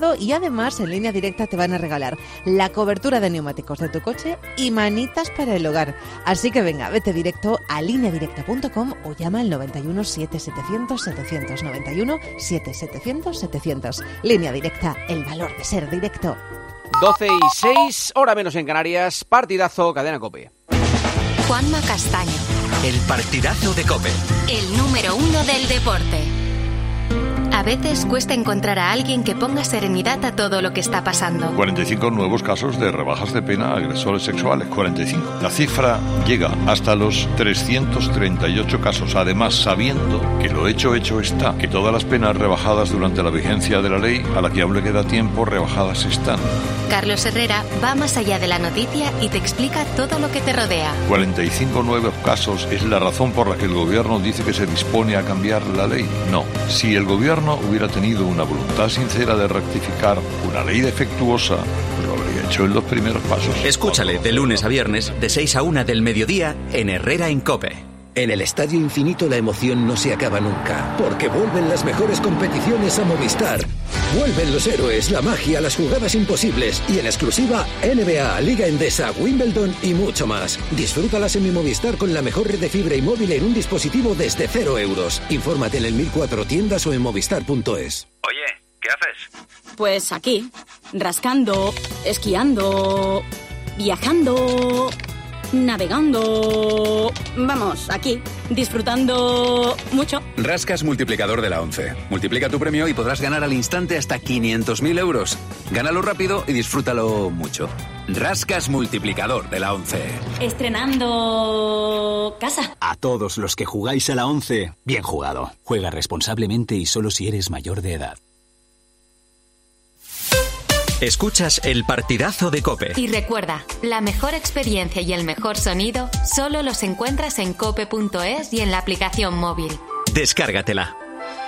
además en Línea Directa te van a regalar la cobertura de neumáticos de tu coche y manitas para el hogar. Así que venga, vete directo a línea directa punto com o llama al noventa y uno, siete setecientos, setecientos noventa y uno, siete setecientos, setecientos. Línea Directa, el valor de ser directo. doce y seis, hora menos en Canarias, partidazo, Cadena COPE. Juanma Castaño. El partidazo de COPE. El número uno del deporte. A veces cuesta encontrar a alguien que ponga serenidad a todo lo que está pasando. cuarenta y cinco nuevos casos de rebajas de pena a agresores sexuales, cuarenta y cinco. La cifra llega hasta los trescientos treinta y ocho casos, además sabiendo que lo hecho hecho está, que todas las penas rebajadas durante la vigencia de la ley, a la que aún le queda tiempo, rebajadas están. Carlos Herrera va más allá de la noticia y te explica todo lo que te rodea. cuarenta y cinco nuevos casos es la razón por la que el gobierno dice que se dispone a cambiar la ley. No, si el gobierno hubiera tenido una voluntad sincera de rectificar una ley defectuosa, pues lo habría hecho en los primeros pasos. Escúchale de lunes a viernes, de seis a una del mediodía, en Herrera en COPE. En el Estadio Infinito la emoción no se acaba nunca, porque vuelven las mejores competiciones a Movistar. Vuelven los héroes, la magia, las jugadas imposibles y en exclusiva N B A, Liga Endesa, Wimbledon y mucho más. Disfrútalas en mi Movistar con la mejor red de fibra y móvil en un dispositivo desde cero euros. Infórmate en el mil cuatro tiendas o en movistar punto es. Oye, ¿qué haces? Pues aquí, rascando, esquiando, viajando, navegando. Vamos, aquí, disfrutando mucho. Rascas multiplicador de la ONCE. Multiplica tu premio y podrás ganar al instante hasta quinientos mil euros. Gánalo rápido y disfrútalo mucho. Rascas multiplicador de la ONCE. Estrenando casa. A todos los que jugáis a la ONCE, bien jugado. Juega responsablemente y solo si eres mayor de edad. Escuchas el partidazo de COPE. Y recuerda, la mejor experiencia y el mejor sonido solo los encuentras en cope punto es y en la aplicación móvil. Descárgatela.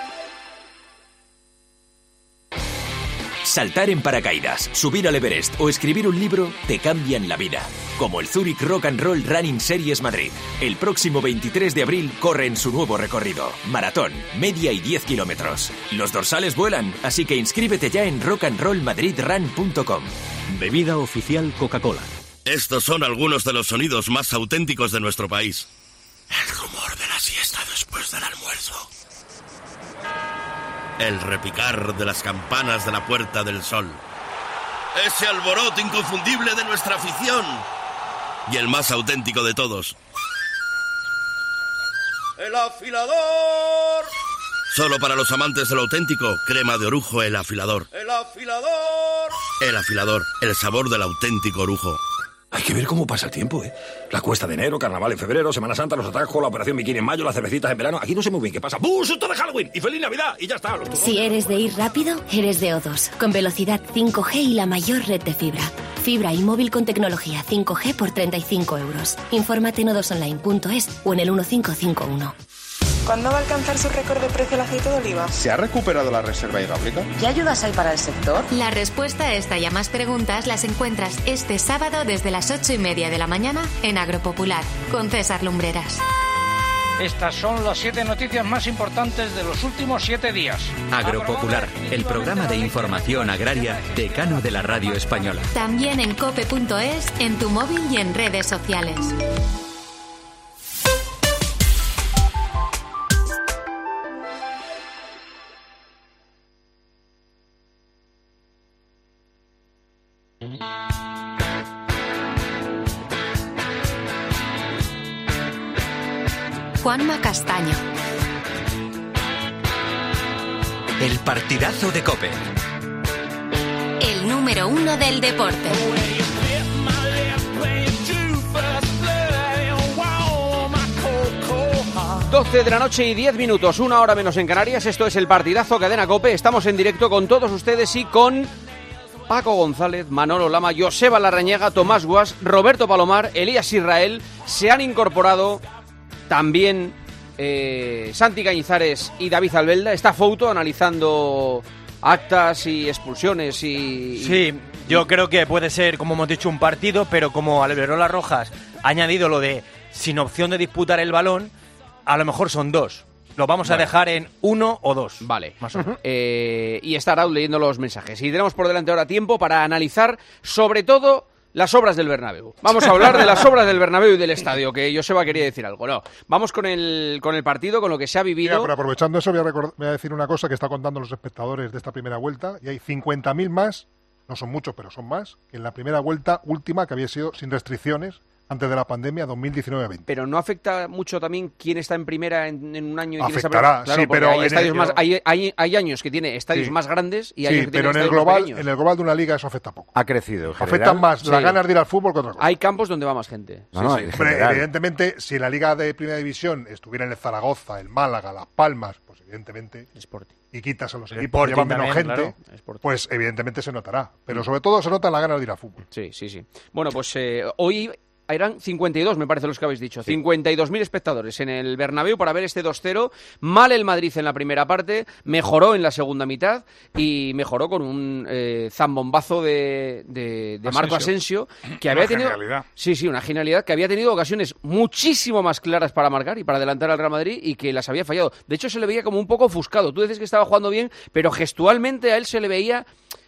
Saltar en paracaídas, subir al Everest o escribir un libro te cambian la vida. Como el Zurich Rock and Roll Running Series Madrid. El próximo veintitrés de abril corre en su nuevo recorrido. Maratón, media y diez kilómetros. Los dorsales vuelan, así que inscríbete ya en rock and roll madrid run punto com. Bebida oficial Coca-Cola. Estos son algunos de los sonidos más auténticos de nuestro país. El rumor de la siesta después del almuerzo. El repicar de las campanas de la Puerta del Sol. Ese alboroto inconfundible de nuestra afición. Y el más auténtico de todos. ¡El afilador! Solo para los amantes de lo auténtico, crema de orujo El Afilador. ¡El afilador! El Afilador, el sabor del auténtico orujo. Hay que ver cómo pasa el tiempo, ¿eh? La cuesta de enero, carnaval en febrero, Semana Santa, los atajos, la operación bikini en mayo, las cervecitas en verano. Aquí no sé muy bien qué pasa. ¡Bú! ¡Susto de Halloween! ¡Y feliz Navidad! Y ya está. Los si eres de ir rápido, eres de O dos. Con velocidad cinco G y la mayor red de fibra. Fibra y móvil con tecnología cinco G por treinta y cinco euros. Infórmate en o dos online punto es o en el uno cinco cinco uno. ¿Cuándo va a alcanzar su récord de precio el aceite de oliva? ¿Se ha recuperado la reserva hidráulica? ¿Qué ayudas hay para el sector? La respuesta a esta y a más preguntas las encuentras este sábado desde las ocho y media de la mañana en Agropopular, con César Lumbreras. Estas son las siete noticias más importantes de los últimos siete días. Agropopular, el programa de información agraria decano de la radio española. También en cope punto es, en tu móvil y en redes sociales. Juanma Castaño. El partidazo de COPE. El número uno del deporte. doce de la noche y diez minutos, una hora menos en Canarias. Esto es el partidazo Cadena COPE. Estamos en directo con todos ustedes y con Paco González, Manolo Lama, Joseba Larrañaga, Tomás Guas, Roberto Palomar, Elías Israel. Se han incorporado también eh, Santi Cañizares y David Albelda. Está Fouto analizando actas y expulsiones y... Sí, yo creo que puede ser, como hemos dicho, un partido, pero como Alberola Rojas ha añadido lo de sin opción de disputar el balón, a lo mejor son dos. Lo vamos Bueno. a dejar en uno o dos. Vale. Más o menos. Eh, y está Raúl leyendo los mensajes. Y tenemos por delante ahora tiempo para analizar, sobre todo, las obras del Bernabéu. Vamos a hablar de las obras del Bernabéu y del estadio, que Joseba quería decir algo. No, vamos con el, con el partido, con lo que se ha vivido. Mira, pero aprovechando eso, voy a, recordar, voy a decir una cosa que está contando los espectadores de esta primera vuelta. Y hay cincuenta mil más, no son muchos, pero son más, que en la primera vuelta última, que había sido sin restricciones, antes de la pandemia, dos mil diecinueve veinte. Pero no afecta mucho también quién está en primera en, en un año y quién está en Afectará, claro, sí, porque pero hay, en estadios el- más, hay, hay, hay años que tiene estadios Sí. más grandes y Sí, años que pero tiene en el estadios más global, pequeños. en el global de una liga eso afecta poco. Ha crecido. En Afectan general. más las Sí. ganas de ir al fútbol que otra cosa. Hay campos donde va más gente. No, Sí, no, sí. en Hombre, general. evidentemente, si la liga de primera división estuviera en el Zaragoza, el Málaga, Las Palmas, pues evidentemente, Sporting. y quitas a los El equipos que Sporting llevan menos también, gente, claro. Sporting. pues evidentemente se notará. Pero sobre todo se nota la ganas de ir al fútbol. Sí, sí, sí. Bueno, pues eh, hoy eran cincuenta y dos, me parece, los que habéis dicho. cincuenta y dos mil espectadores en el Bernabéu para ver este dos cero. Mal el Madrid en la primera parte, mejoró en la segunda mitad y mejoró con un eh, zambombazo de, de, de Marco Asensio, que había Una tenido... genialidad. Sí, sí, una genialidad, que había tenido ocasiones muchísimo más claras para marcar y para adelantar al Real Madrid y que las había fallado. De hecho, se le veía como un poco ofuscado. Tú dices que estaba jugando bien, pero gestualmente a él se le veía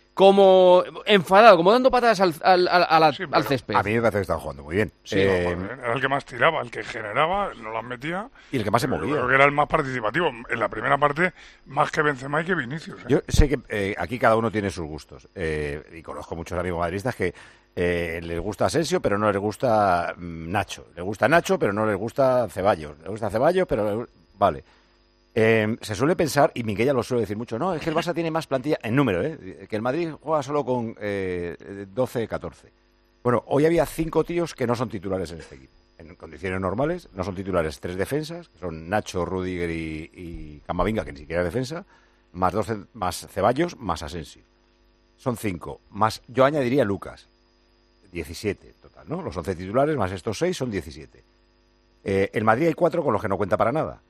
como enfadado, como dando patadas al, al, al, a la- Sí, pero al césped. A mí me parece que estaba jugando muy bien. Sí, Eh, no, era el que más tiraba, el que generaba, no las metía. y el que más se Yo movía. creo que era el más participativo. En la primera parte, más que Benzema y que Vinicius. ¿eh? Yo sé que eh, aquí cada uno tiene sus gustos. eh, y conozco muchos amigos madridistas que eh, les gusta Asensio, pero no les gusta mm, Nacho. Les gusta Nacho, pero no les gusta Ceballos. Les gusta Ceballos, pero... Vale. Eh, se suele pensar, y Miguel ya lo suele decir mucho, no, es que el Barça tiene más plantilla en número, ¿eh? Que el Madrid juega solo con eh, doce, catorce. Bueno, hoy había cinco tíos que no son titulares en este equipo. En condiciones normales no son titulares tres defensas, que son Nacho, Rudiger y, y Camavinga, que ni siquiera es defensa, más, dos, más Ceballos, más Asensio. Son cinco. Más, yo añadiría Lucas, diecisiete total, ¿no? Los once titulares más estos seis son diecisiete. Eh, en Madrid hay cuatro con los que no cuenta para nada.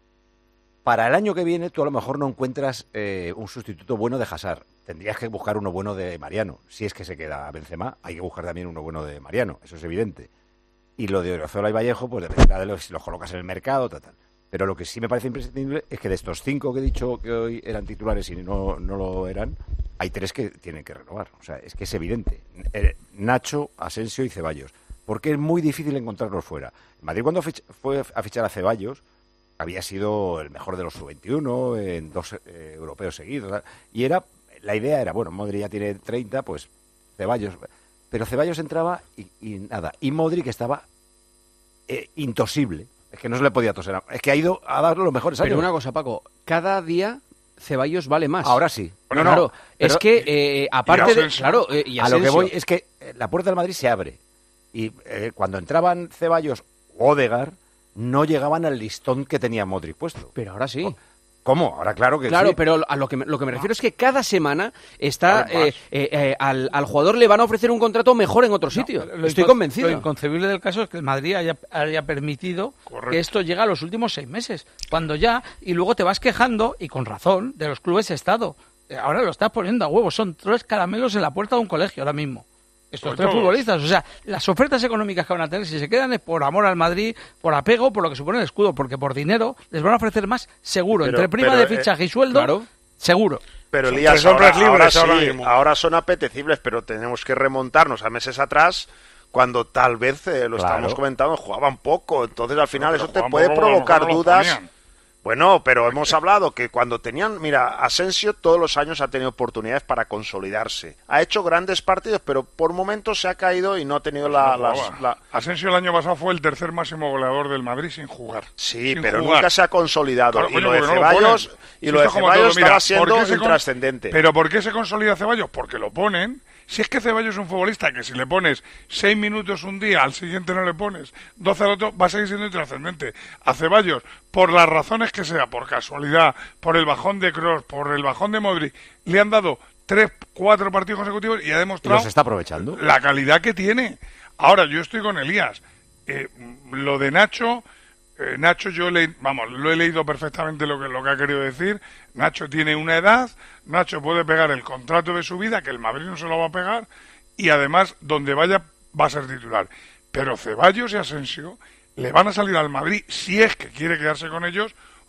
Para el año que viene tú a lo mejor no encuentras eh, un sustituto bueno de Hazard. Tendrías que buscar uno bueno de Mariano. Si es que se queda Benzema, hay que buscar también uno bueno de Mariano. Eso es evidente. Y lo de Orozcola y Vallejo, pues dependerá de lo, si los colocas en el mercado, tal, tal. Pero lo que sí me parece imprescindible es que de estos cinco que he dicho que hoy eran titulares y no, no lo eran, hay tres que tienen que renovar. O sea, es que es evidente. Eh, Nacho, Asensio y Ceballos. Porque es muy difícil encontrarlos fuera. Madrid cuando fich- fue a fichar a Ceballos había sido el mejor de los sub veintiuno en dos eh, europeos seguidos. ¿Verdad? Y era la idea era, bueno, Modric ya tiene treinta, pues Ceballos. Pero Ceballos entraba y, y nada. Y Modric estaba eh, intosible. Es que no se le podía toser. Es que ha ido a dar los mejores años. Pero una cosa, Paco, cada día Ceballos vale más. Ahora sí. No, claro, es que eh, aparte de... Claro, eh, y a lo que Asensio. voy es que eh, la puerta del Madrid se abre. Y eh, cuando entraban Ceballos o Odegaard, no llegaban al listón que tenía Modric puesto. Pero ahora sí. ¿Cómo? Ahora claro que Claro, sí. pero a lo que me, lo que me refiero es que cada semana está Claro, más. eh, eh, eh, al, al jugador le van a ofrecer un contrato mejor en otro sitio. Lo Estoy inco- convencido. Lo inconcebible del caso es que el Madrid haya, haya permitido Correcto. que esto llegue a los últimos seis meses. Cuando ya, y luego te vas quejando, y con razón, de los clubes Estado. Eh, Ahora lo estás poniendo a huevo. Son tres caramelos en la puerta de un colegio ahora mismo. Estos Pues tres todos. futbolistas. O sea, las ofertas económicas que van a tener, si se quedan es por amor al Madrid, por apego, por lo que supone el escudo, porque por dinero les van a ofrecer más seguro. Pero- Entre prima pero, de eh, fichaje y sueldo, claro. seguro. Pero Son Elías, tres ahora, hombres libres ahora sí, ahora mismo. ahora son apetecibles, pero tenemos que remontarnos a meses atrás cuando tal vez, eh, lo Claro. estábamos comentando, jugaban poco. Entonces al final Pero eso te jugaban puede poco, a lo mejor provocar no los dudas. ponían. Bueno, pero hemos hablado que cuando tenían, mira, Asensio todos los años ha tenido oportunidades para consolidarse. Ha hecho grandes partidos, pero por momentos se ha caído y no ha tenido la, No las- jugaba. la- Asensio el año pasado fue el tercer máximo goleador del Madrid sin jugar. Sí, Sin pero jugar. nunca se ha consolidado. Claro, y coño, lo de porque no lo Ceballos, ponen. y Si lo de esto es como Ceballos todo, mira, estaba ¿por siendo qué se con- intrascendente. Pero ¿por qué se consolida Ceballos? Porque lo ponen. Si es que Ceballos es un futbolista que si le pones seis minutos un día, al siguiente no le pones doce al otro, va a seguir siendo intrascendente. A Ceballos, por las razones que sea, por casualidad, por el bajón de Kroos, por el bajón de Modric, le han dado tres, cuatro partidos consecutivos y ha Y demostrado los está aprovechando. la calidad que tiene. Ahora, yo estoy con Elías. Eh, lo de Nacho, eh, Nacho yo le, vamos, lo he leído perfectamente lo que, lo que ha querido decir. Nacho tiene una edad, Nacho puede pegar el contrato de su vida, que el Madrid no se lo va a pegar, y además, donde vaya, va a ser titular. Pero Ceballos y Asensio le van a salir al Madrid, si es que quiere quedarse con ellos,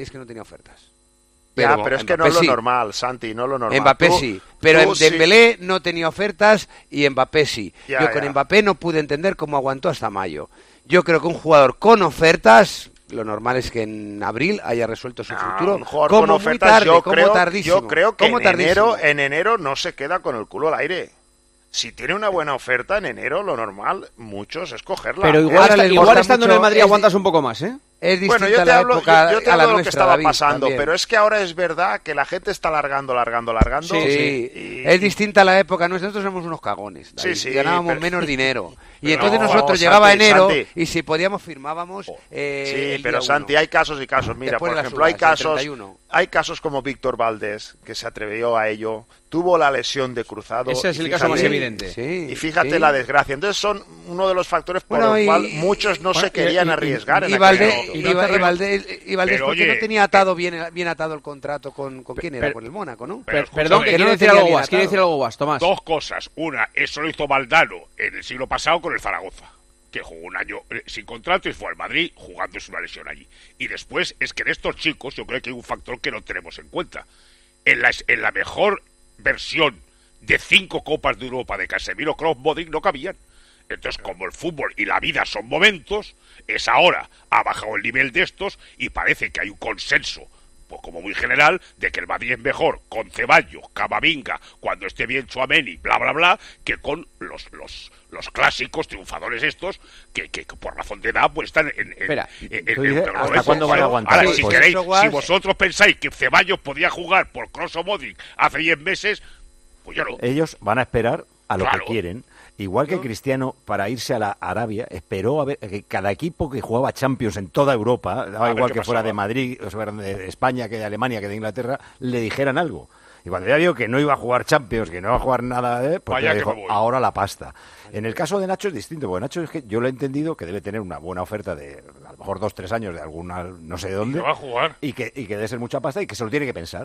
y es que no tenía ofertas. Pero, ya, pero es que no es lo sí. normal, Santi, no es lo normal. Mbappé tú, sí, pero tú, Dembélé sí. no tenía ofertas y Mbappé sí. Ya, Yo con ya. Mbappé no pude entender cómo aguantó hasta mayo. Yo creo que un jugador con ofertas, lo normal es que en abril haya resuelto su no, futuro. Un jugador como con ofertas, muy tarde, yo, como creo, tardísimo, yo creo que como en enero, tardísimo. en enero no se queda con el culo al aire. Si tiene una buena oferta en enero, lo normal, muchos es cogerla. Pero igual, está, igual estando mucho, en el Madrid aguantas un poco más, ¿eh? Es distinta bueno, yo te la hablo, época yo, yo te a la hablo de lo que nuestra, estaba David, pasando, también. pero es que ahora es verdad que la gente está alargando, alargando, alargando. Sí, sí. Y... Es distinta la época. Nosotros somos unos cagones. David. Sí, sí, Ganábamos pero... menos dinero. Y pero entonces no, nosotros Santi, llegaba enero Santi. y si podíamos firmábamos. Eh, Sí, pero Santi, hay casos y casos. Mira, Después por de las ejemplo, hay subas, el casos, treinta y uno. hay casos como Víctor Valdés, que se atrevió a ello, tuvo la lesión de cruzado. Ese es y el fíjate, caso más evidente. Sí, y fíjate sí. la desgracia. Entonces son uno de los factores por Bueno, los y- cuales muchos no bueno, se querían y- y- arriesgar y en Valdés, aquel y, momento. Va- y Valdés, y Valdés Pero, porque oye, no tenía atado bien, bien atado el contrato con, con quién era, pero- con el Mónaco, ¿no? Per- escúchame, perdón, que que no quiere lo decir tenía algo bien guas, quiere atado. decir algo guas, Tomás. Dos cosas. Una, eso lo hizo Valdano en el siglo pasado con el Zaragoza, que jugó un año eh, sin contrato y fue al Madrid jugándose una lesión allí. Y después es que en estos chicos yo creo que hay un factor que no tenemos en cuenta. En la, en la mejor versión de cinco Copas de Europa de Casemiro, Kroos, Modric no cabían. Entonces, como el fútbol y la vida son momentos, es ahora ha bajado el nivel de estos y parece que hay un consenso, pues como muy general, de que el Madrid es mejor con Ceballos, Camavinga, cuando esté bien Tchouaméni, bla, bla, bla, que con los los los clásicos triunfadores estos, que, que, que por razón de edad pues están en... en, Espera, en- tú en- dices, en- ¿hasta en- cuándo van a aguantar? Ahora, Sí, si pues queréis, eso, Guas. si vosotros pensáis que Ceballos podía jugar por Kroos o Modric hace diez meses, pues yo no. Ellos van a esperar a lo Claro. que quieren. Igual que Cristiano, para irse a la Arabia, esperó a ver que cada equipo que jugaba Champions en toda Europa, daba ver igual qué que fuera pasaba. de Madrid, o fuera de España, que de Alemania, que de Inglaterra, le dijeran algo. Y cuando ya vio que no iba a jugar Champions, que no iba a jugar nada, eh, pues Vaya le que dijo, me voy. ahora la pasta. En el caso de Nacho es distinto, porque Nacho es que yo lo he entendido que debe tener una buena oferta de a lo mejor dos, tres años de alguna, no sé de dónde. que va a jugar. Y que, y que debe ser mucha pasta y que se lo tiene que pensar.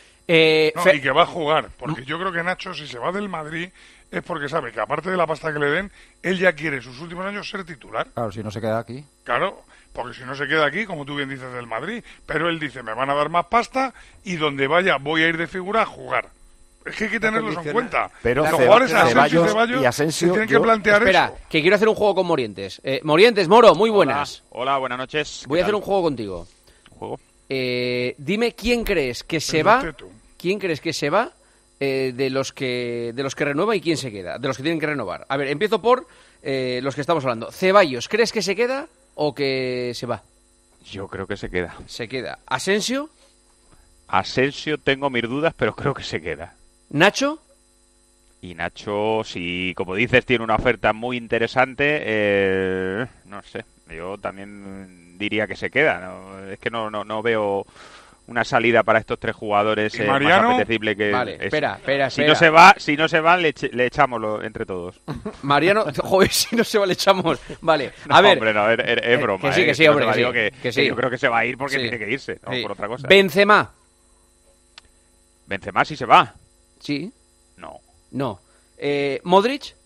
Eh, No, Fe- y que va a jugar, porque yo creo que Nacho, si se va del Madrid, es porque sabe que aparte de la pasta que le den, él ya quiere en sus últimos años ser titular. Claro, si no se queda aquí. Claro, porque si no se queda aquí, como tú bien dices, del Madrid. Pero él dice, me van a dar más pasta y donde vaya voy a ir de figura a jugar. Es que hay que tenerlos en cuenta. Pero Los Ceba- jugadores Asensio Ceballos y Ceballos y Asensio, se tienen yo- que plantear Espera, eso. que quiero hacer un juego con Morientes. Eh, Morientes, Moro, muy buenas. Hola, buenas noches. Voy a hacer un juego contigo. ¿Juego? Eh, dime quién crees que se El va, Teto. quién crees que se va eh, de los que de los que renueva y quién se queda, de los que tienen que renovar. A ver, empiezo por eh, los que estamos hablando. Ceballos, ¿crees que se queda o que se va? Yo creo que se queda. Se queda. Asensio, Asensio tengo mis dudas, pero creo que se queda. Nacho, Y Nacho, si como dices tiene una oferta muy interesante, eh, no sé, yo también diría que se queda. ¿no? Es que no, no, no veo una salida para estos tres jugadores ¿Y eh, más Mariano? apetecible que Vale, es- espera, espera, Si espera. no se va, si no se van, le, eche- le echamos lo- entre todos. Mariano, joder, si no se va le echamos. Vale, No, a ver. hombre, no, es, es- es Eh, broma. que sí, eh, que sí, no hombre, se va, que digo sí, que, que que sí. yo creo que se va a ir porque Sí. tiene que irse, no Sí. por otra cosa. Benzema, Benzema sí se va. sí, No. no. Eh, Modric,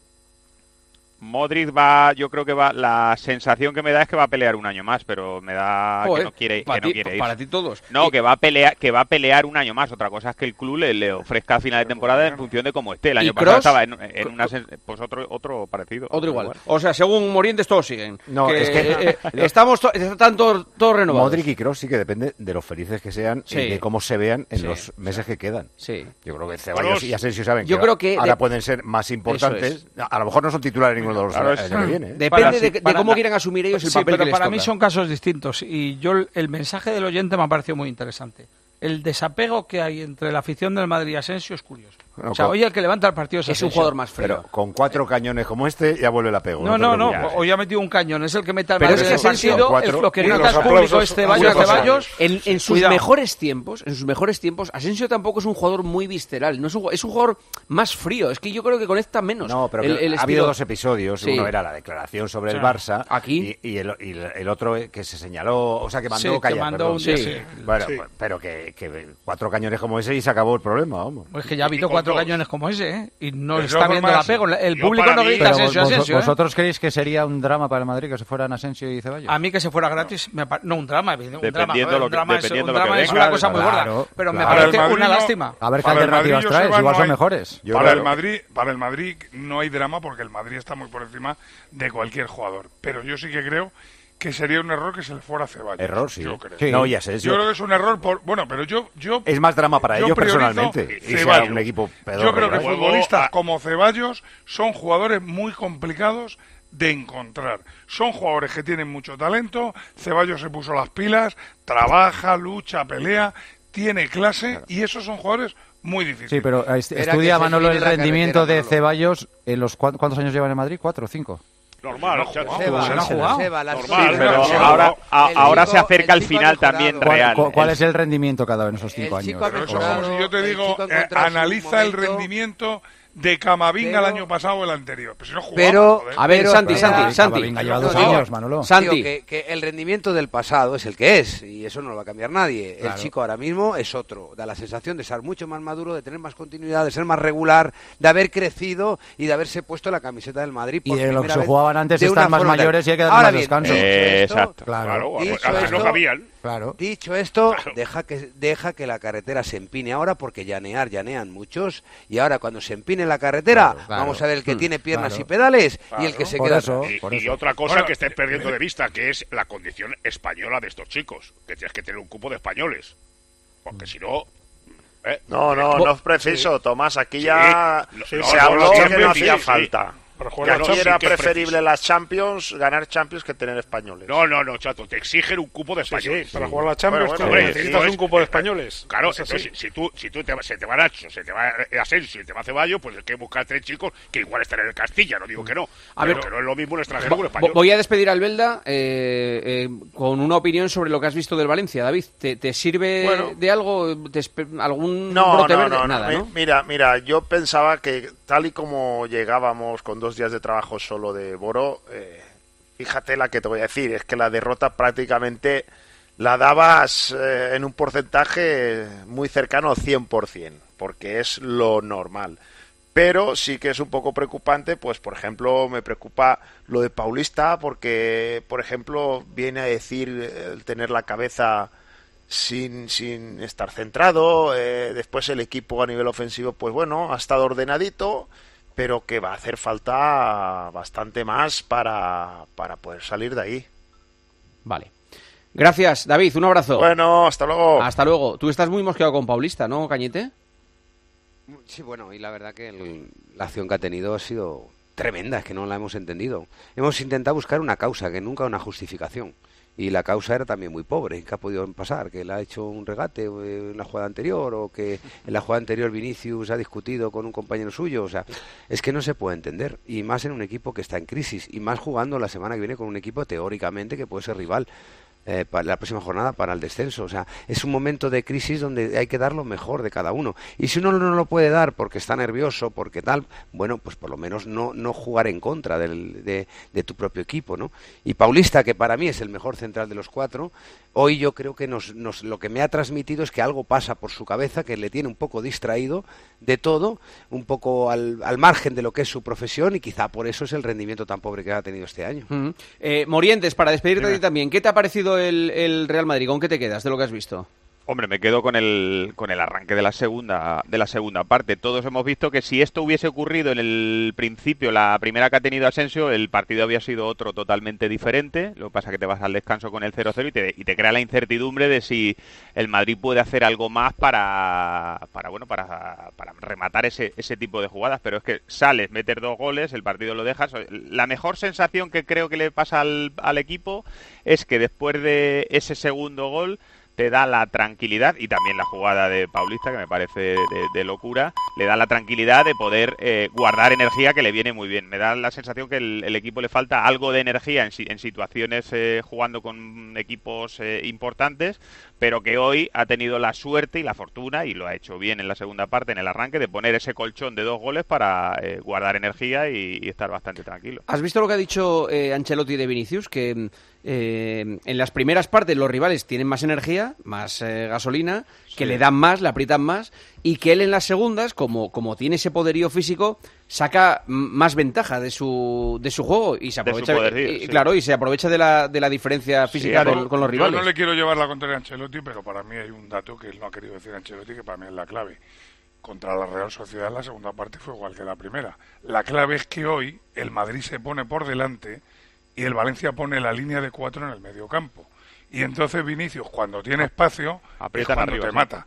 Modric va, yo creo que va, la sensación que me da es que va a pelear un año más, pero me da joder, que no quiere, para que no ti- quiere ir. para ti todos. No, Y- que va a pelear, que va a pelear un año más. Otra cosa es que el club le, le ofrezca a final de temporada en función de cómo esté. El ¿Y año pasado Kroos? estaba en, en una sen- pues otro otro parecido. Otro igual. O sea, según Morientes todos siguen. No, es que- eh, eh, estamos to- están todos, todos renovados. Modric y Kroos sí que depende de lo felices que sean Sí. y de cómo se vean en Sí. los meses que quedan. Sí. Yo creo que Ceballos Kroos- y Asensio saben Yo que creo que ahora de- pueden ser más importantes. Eso A lo mejor no son titulares ninguno de los Claro, el es- año que viene. ¿eh? Depende Para- de, sí, de para- cómo quieran asumir ellos el Sí, papel pero que les para toca. mí son casos distintos y yo el- el mensaje del oyente me ha parecido muy interesante. El desapego que hay entre la afición del Madrid y Asensio es curioso. Bueno, o sea, con- hoy el que levanta el partido es Es un Asensio. jugador más frío. Pero con cuatro cañones como este ya vuelve el apego. No, te no, no, preocupes. hoy ha metido un cañón, es el que mete al Pero Madrid es en que el partido, Asensio- el- lo que Unos grita al público aplausos, es Ceballos, unos aplausos. Ceballos. En, en sus Cuidado. mejores tiempos, en sus mejores tiempos, Asensio tampoco es un jugador muy visceral, no es un, es un jugador más frío. Es que yo creo que conecta menos. No, pero el- que el ha estilo- habido dos episodios. Sí. Uno era la declaración sobre el Sí. Barça Aquí. y, y el, y el- el otro que se señaló, o sea, que mandó Sí, que callar. mandó perdón. un día, Sí. sí. Bueno, Sí. pues, pero que, que cuatro cañones como ese y se acabó el problema, vamos. Pues que ya ha habido con cuatro dos. cañones como ese, ¿eh? Y no De está todas viendo el formas, apego. El yo público para no mí- grita Pero Asensio, vos- Asensio, ¿eh? ¿Vosotros creéis que sería un drama para el Madrid que se fueran Asensio y Ceballos? A mí que se fuera gratis, me pa- no un drama, un drama, Dependiendo joder, lo un que- drama es, dependiendo un lo que drama es venga, una cosa muy claro, gorda, pero me claro. parece Para el una Madrid no- lástima. A ver qué Para el Madrid alternativas yo traes, sepa, igual no son hay- mejores. Yo para creo- el Madrid, para el Madrid no hay drama porque el Madrid está muy por encima de cualquier jugador. Pero yo sí que creo que sería un error que se le fuera a Ceballos. Error, sí. Yo creo. Sí. No, y Asensio. Yo creo que es un error por, bueno, pero yo, yo Es más drama para yo ellos priorizo personalmente. Y sea Ceballos. un equipo pedorro, Yo creo que ¿verdad? futbolistas a- como Ceballos son jugadores muy complicados de encontrar. Son jugadores que tienen mucho talento, Ceballos se puso las pilas, trabaja, lucha, pelea, tiene clase, claro. Y esos son jugadores muy difíciles. Sí, pero estudia, Manolo, el rendimiento de Ceballos. En los ¿Cuántos años llevan en Madrid? ¿Cuatro o cinco? Normal, no, Seba, Seba, no ha jugado. Seba, Normal, sí, pero Seba, ahora, a, el ahora chico, se acerca el, el final también real. ¿Cuál, cuál es el rendimiento cada uno en esos cinco el años? Pero eso es como si yo te digo, eh, analiza el rendimiento de Camavinga pero, el año pasado o el anterior. Pero si no jugaba, pero, joder. A ver, pero, Santi, pero, Santi, Santi. Camavinga lleva no, dos no, años, Manolo. Santi. Digo, que, que el rendimiento del pasado es el que es, y eso no lo va a cambiar nadie. Claro. El chico ahora mismo es otro. Da la sensación de estar mucho más maduro, de tener más continuidad, de ser más regular, de haber crecido y de haberse puesto la camiseta del Madrid. Por y de lo que se vez, jugaban antes están más mayores y hay que darle más descanso. Eh, esto, exacto. Claro, dicho claro esto, no cabían. Claro. Dicho esto, Claro. deja que deja que la carretera se empine ahora, porque llanear, llanean muchos, y ahora cuando se empine la carretera, Claro, claro. vamos a ver el que tiene piernas claro. y pedales Claro. y el que se Por queda eso. atrás. Y, Por y eso. otra cosa Bueno, que estáis perdiendo de vista, que es la condición española de estos chicos, que tienes que tener un cupo de españoles, porque si no... ¿eh? No, no, no es preciso, Sí. Tomás. Aquí Sí. ya No, se no, habló no, que Champions, no hacía sí, sí. falta. Para Que jugar la aquí Champions era sí que es preferible preciso. las Champions, ganar Champions que tener españoles. No, no, no, chato, te exigen un cupo de Sí, españoles. sí, para jugar la Champions Bueno, tú bueno, necesitas no es- un cupo de españoles. Claro, Es así. entonces, si tú, si tú te, se te va Nacho, se te va Asensio y te va Ceballos, pues hay que buscar tres chicos que igual están en el Castilla, no digo que no. A pero ver, que no es lo mismo un extranjero que un Vo- español. Voy a despedir al Belda eh, eh, con una opinión sobre lo que has visto del Valencia, David. ¿Te, te sirve Bueno. de algo? ¿Te espe- ¿Algún No, brote no, verde? no, no. Nada, Mi- ¿no? Mira, mira, yo pensaba que tal y como llegábamos con dos días de trabajo solo de Boro, eh, fíjate la que te voy a decir, es que la derrota prácticamente la dabas eh, en un porcentaje muy cercano al cien por ciento, porque es lo normal. Pero sí que es un poco preocupante, pues por ejemplo me preocupa lo de Paulista, porque por ejemplo viene a decir el tener la cabeza sin, sin estar centrado, eh, después el equipo a nivel ofensivo pues bueno, ha estado ordenadito, pero que va a hacer falta bastante más para, para poder salir de ahí. Vale. Gracias, David. Un abrazo. Bueno, hasta luego. Hasta luego. Tú estás muy mosqueado con Paulista, ¿no, Cañete? Sí, bueno, y la verdad que el- la acción que ha tenido ha sido tremenda, es que no la hemos entendido. Hemos intentado buscar una causa, que nunca una justificación. Y la causa era también muy pobre. ¿Qué ha podido pasar? ¿Que le ha hecho un regate en la jugada anterior? ¿O que en la jugada anterior Vinicius ha discutido con un compañero suyo? O sea, es que no se puede entender. Y más en un equipo que está en crisis. Y más jugando la semana que viene con un equipo teóricamente que puede ser rival eh, para la próxima jornada para el descenso. O sea, es un momento de crisis donde hay que dar lo mejor de cada uno. Y si uno no lo puede dar porque está nervioso, porque tal, bueno, pues por lo menos no, no jugar en contra del, de, de tu propio equipo, ¿no? Y Paulista, que para mí es el mejor central de los cuatro, hoy yo creo que nos, nos, lo que me ha transmitido es que algo pasa por su cabeza, que le tiene un poco distraído de todo, un poco al, al margen de lo que es su profesión, y quizá por eso es el rendimiento tan pobre que ha tenido este año. Mm. Eh, Morientes, para despedirte Dime. de ti también, ¿qué te ha parecido el, el Real Madrid? ¿Con qué te quedas de lo que has visto? Hombre, me quedo con el con el arranque de la segunda de la segunda parte. Todos hemos visto que si esto hubiese ocurrido en el principio, la primera que ha tenido Asensio, el partido había sido otro totalmente diferente. Lo que pasa es que te vas al descanso con el cero cero y te, y te crea la incertidumbre de si el Madrid puede hacer algo más para para bueno para, para rematar ese ese tipo de jugadas. Pero es que sales, metes dos goles, el partido lo dejas. La mejor sensación que creo que le pasa al, al equipo es que después de ese segundo gol te da la tranquilidad, y también la jugada de Paulista, que me parece de, de locura, le da la tranquilidad de poder eh, guardar energía, que le viene muy bien. Me da la sensación que el, el equipo le falta algo de energía en, en situaciones eh, jugando con equipos eh, importantes, pero que hoy ha tenido la suerte y la fortuna, y lo ha hecho bien en la segunda parte, en el arranque, de poner ese colchón de dos goles para eh, guardar energía y, y estar bastante tranquilo. ¿Has visto lo que ha dicho eh, Ancelotti de Vinicius? Que eh, en las primeras partes los rivales tienen más energía, más eh, gasolina, que Sí. le dan más, le aprietan más, y que él en las segundas, como, como tiene ese poderío físico, saca m- más ventaja de su, de su juego y se De su aprovecha poderío, y- sí. claro, y se aprovecha de la, de la diferencia física Yo con, con los Yo rivales. no le quiero llevar la contraria a Ancelotti, pero para mí hay un dato que él no ha querido decir a Ancelotti, que para mí es la clave. Contra la Real Sociedad la segunda parte fue igual que la primera. La clave es que hoy el Madrid se pone por delante y el Valencia pone la línea de cuatro en el medio campo. Y entonces Vinicius, cuando tiene espacio, es Aprietan cuando arriba, te sí. mata.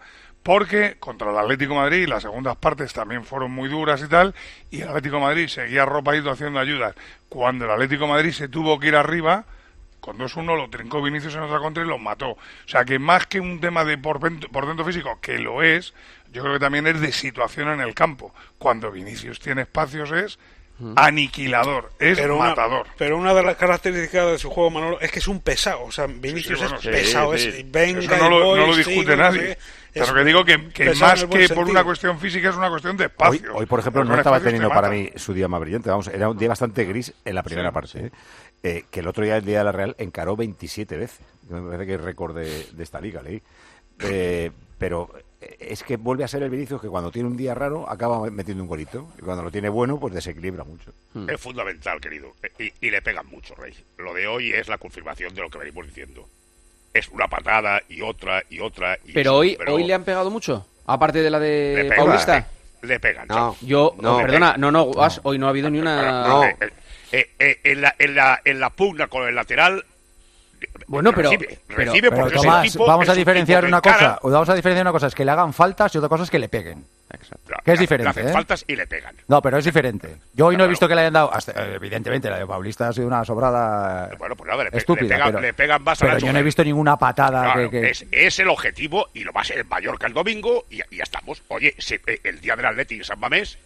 porque contra el Atlético de Madrid las segundas partes también fueron muy duras y tal, y el Atlético de Madrid seguía arropadito haciendo ayudas. Cuando el Atlético de Madrid se tuvo que ir arriba, con dos uno lo trincó Vinicius en otra contra y los mató. O sea que más que un tema de por, por dentro físico, que lo es, yo creo que también es de situación en el campo. Cuando Vinicius tiene espacios es aniquilador, es pero matador. Una, pero una de las características de su juego, Manolo, es que es un pesado. O sea, Vinicius sí, sí, bueno, es sí, pesado, sí, es venga Eso no, lo, voy, no lo discute sigo, nadie. Es, pero que digo que, que más que por una cuestión física es una cuestión de espacio. Hoy, hoy por ejemplo, no estaba teniendo para mí su día más brillante. Vamos, era un día bastante gris en la primera sí, parte. Sí. ¿eh? Eh, que el otro día, el día de la Real, encaró veintisiete veces. Me parece que es récord de, de esta liga, leí. Eh, pero es que vuelve a ser el Vinicius que cuando tiene un día raro acaba metiendo un golito. Y cuando lo tiene bueno, pues desequilibra mucho. Hmm. Es fundamental, querido. Y, y le pegan mucho, Rey. Lo de hoy es la confirmación de lo que venimos diciendo. Es una patada y otra y otra. Y pero eso, hoy pero... hoy le han pegado mucho, aparte de la de le Paulista. Le, le pegan. No, yo, no, perdona, no, no, no, hoy no ha habido ni una... No. Eh, eh, eh, en, la, en, la, en la pugna con el lateral... Bueno, pero, recibe, pero, recibe pero porque Tomás, tipo, vamos a diferenciar una cara... cosa, vamos a diferenciar una cosa, es que le hagan faltas y otra cosa es que le peguen. Exacto. Que es diferente. Le hacen ¿eh? faltas y le pegan. No, pero es diferente. Yo hoy no he visto que le hayan dado, hasta, evidentemente la de Paulista ha sido una sobrada bueno, pues nada, le, estúpida, le, pegan, pero, le pegan más a pero yo no he visto ninguna patada claro, que, que... Es, es el objetivo y lo va a ser en Mallorca el domingo y, y ya estamos. Oye, se, el día del Atlético en San Mamés,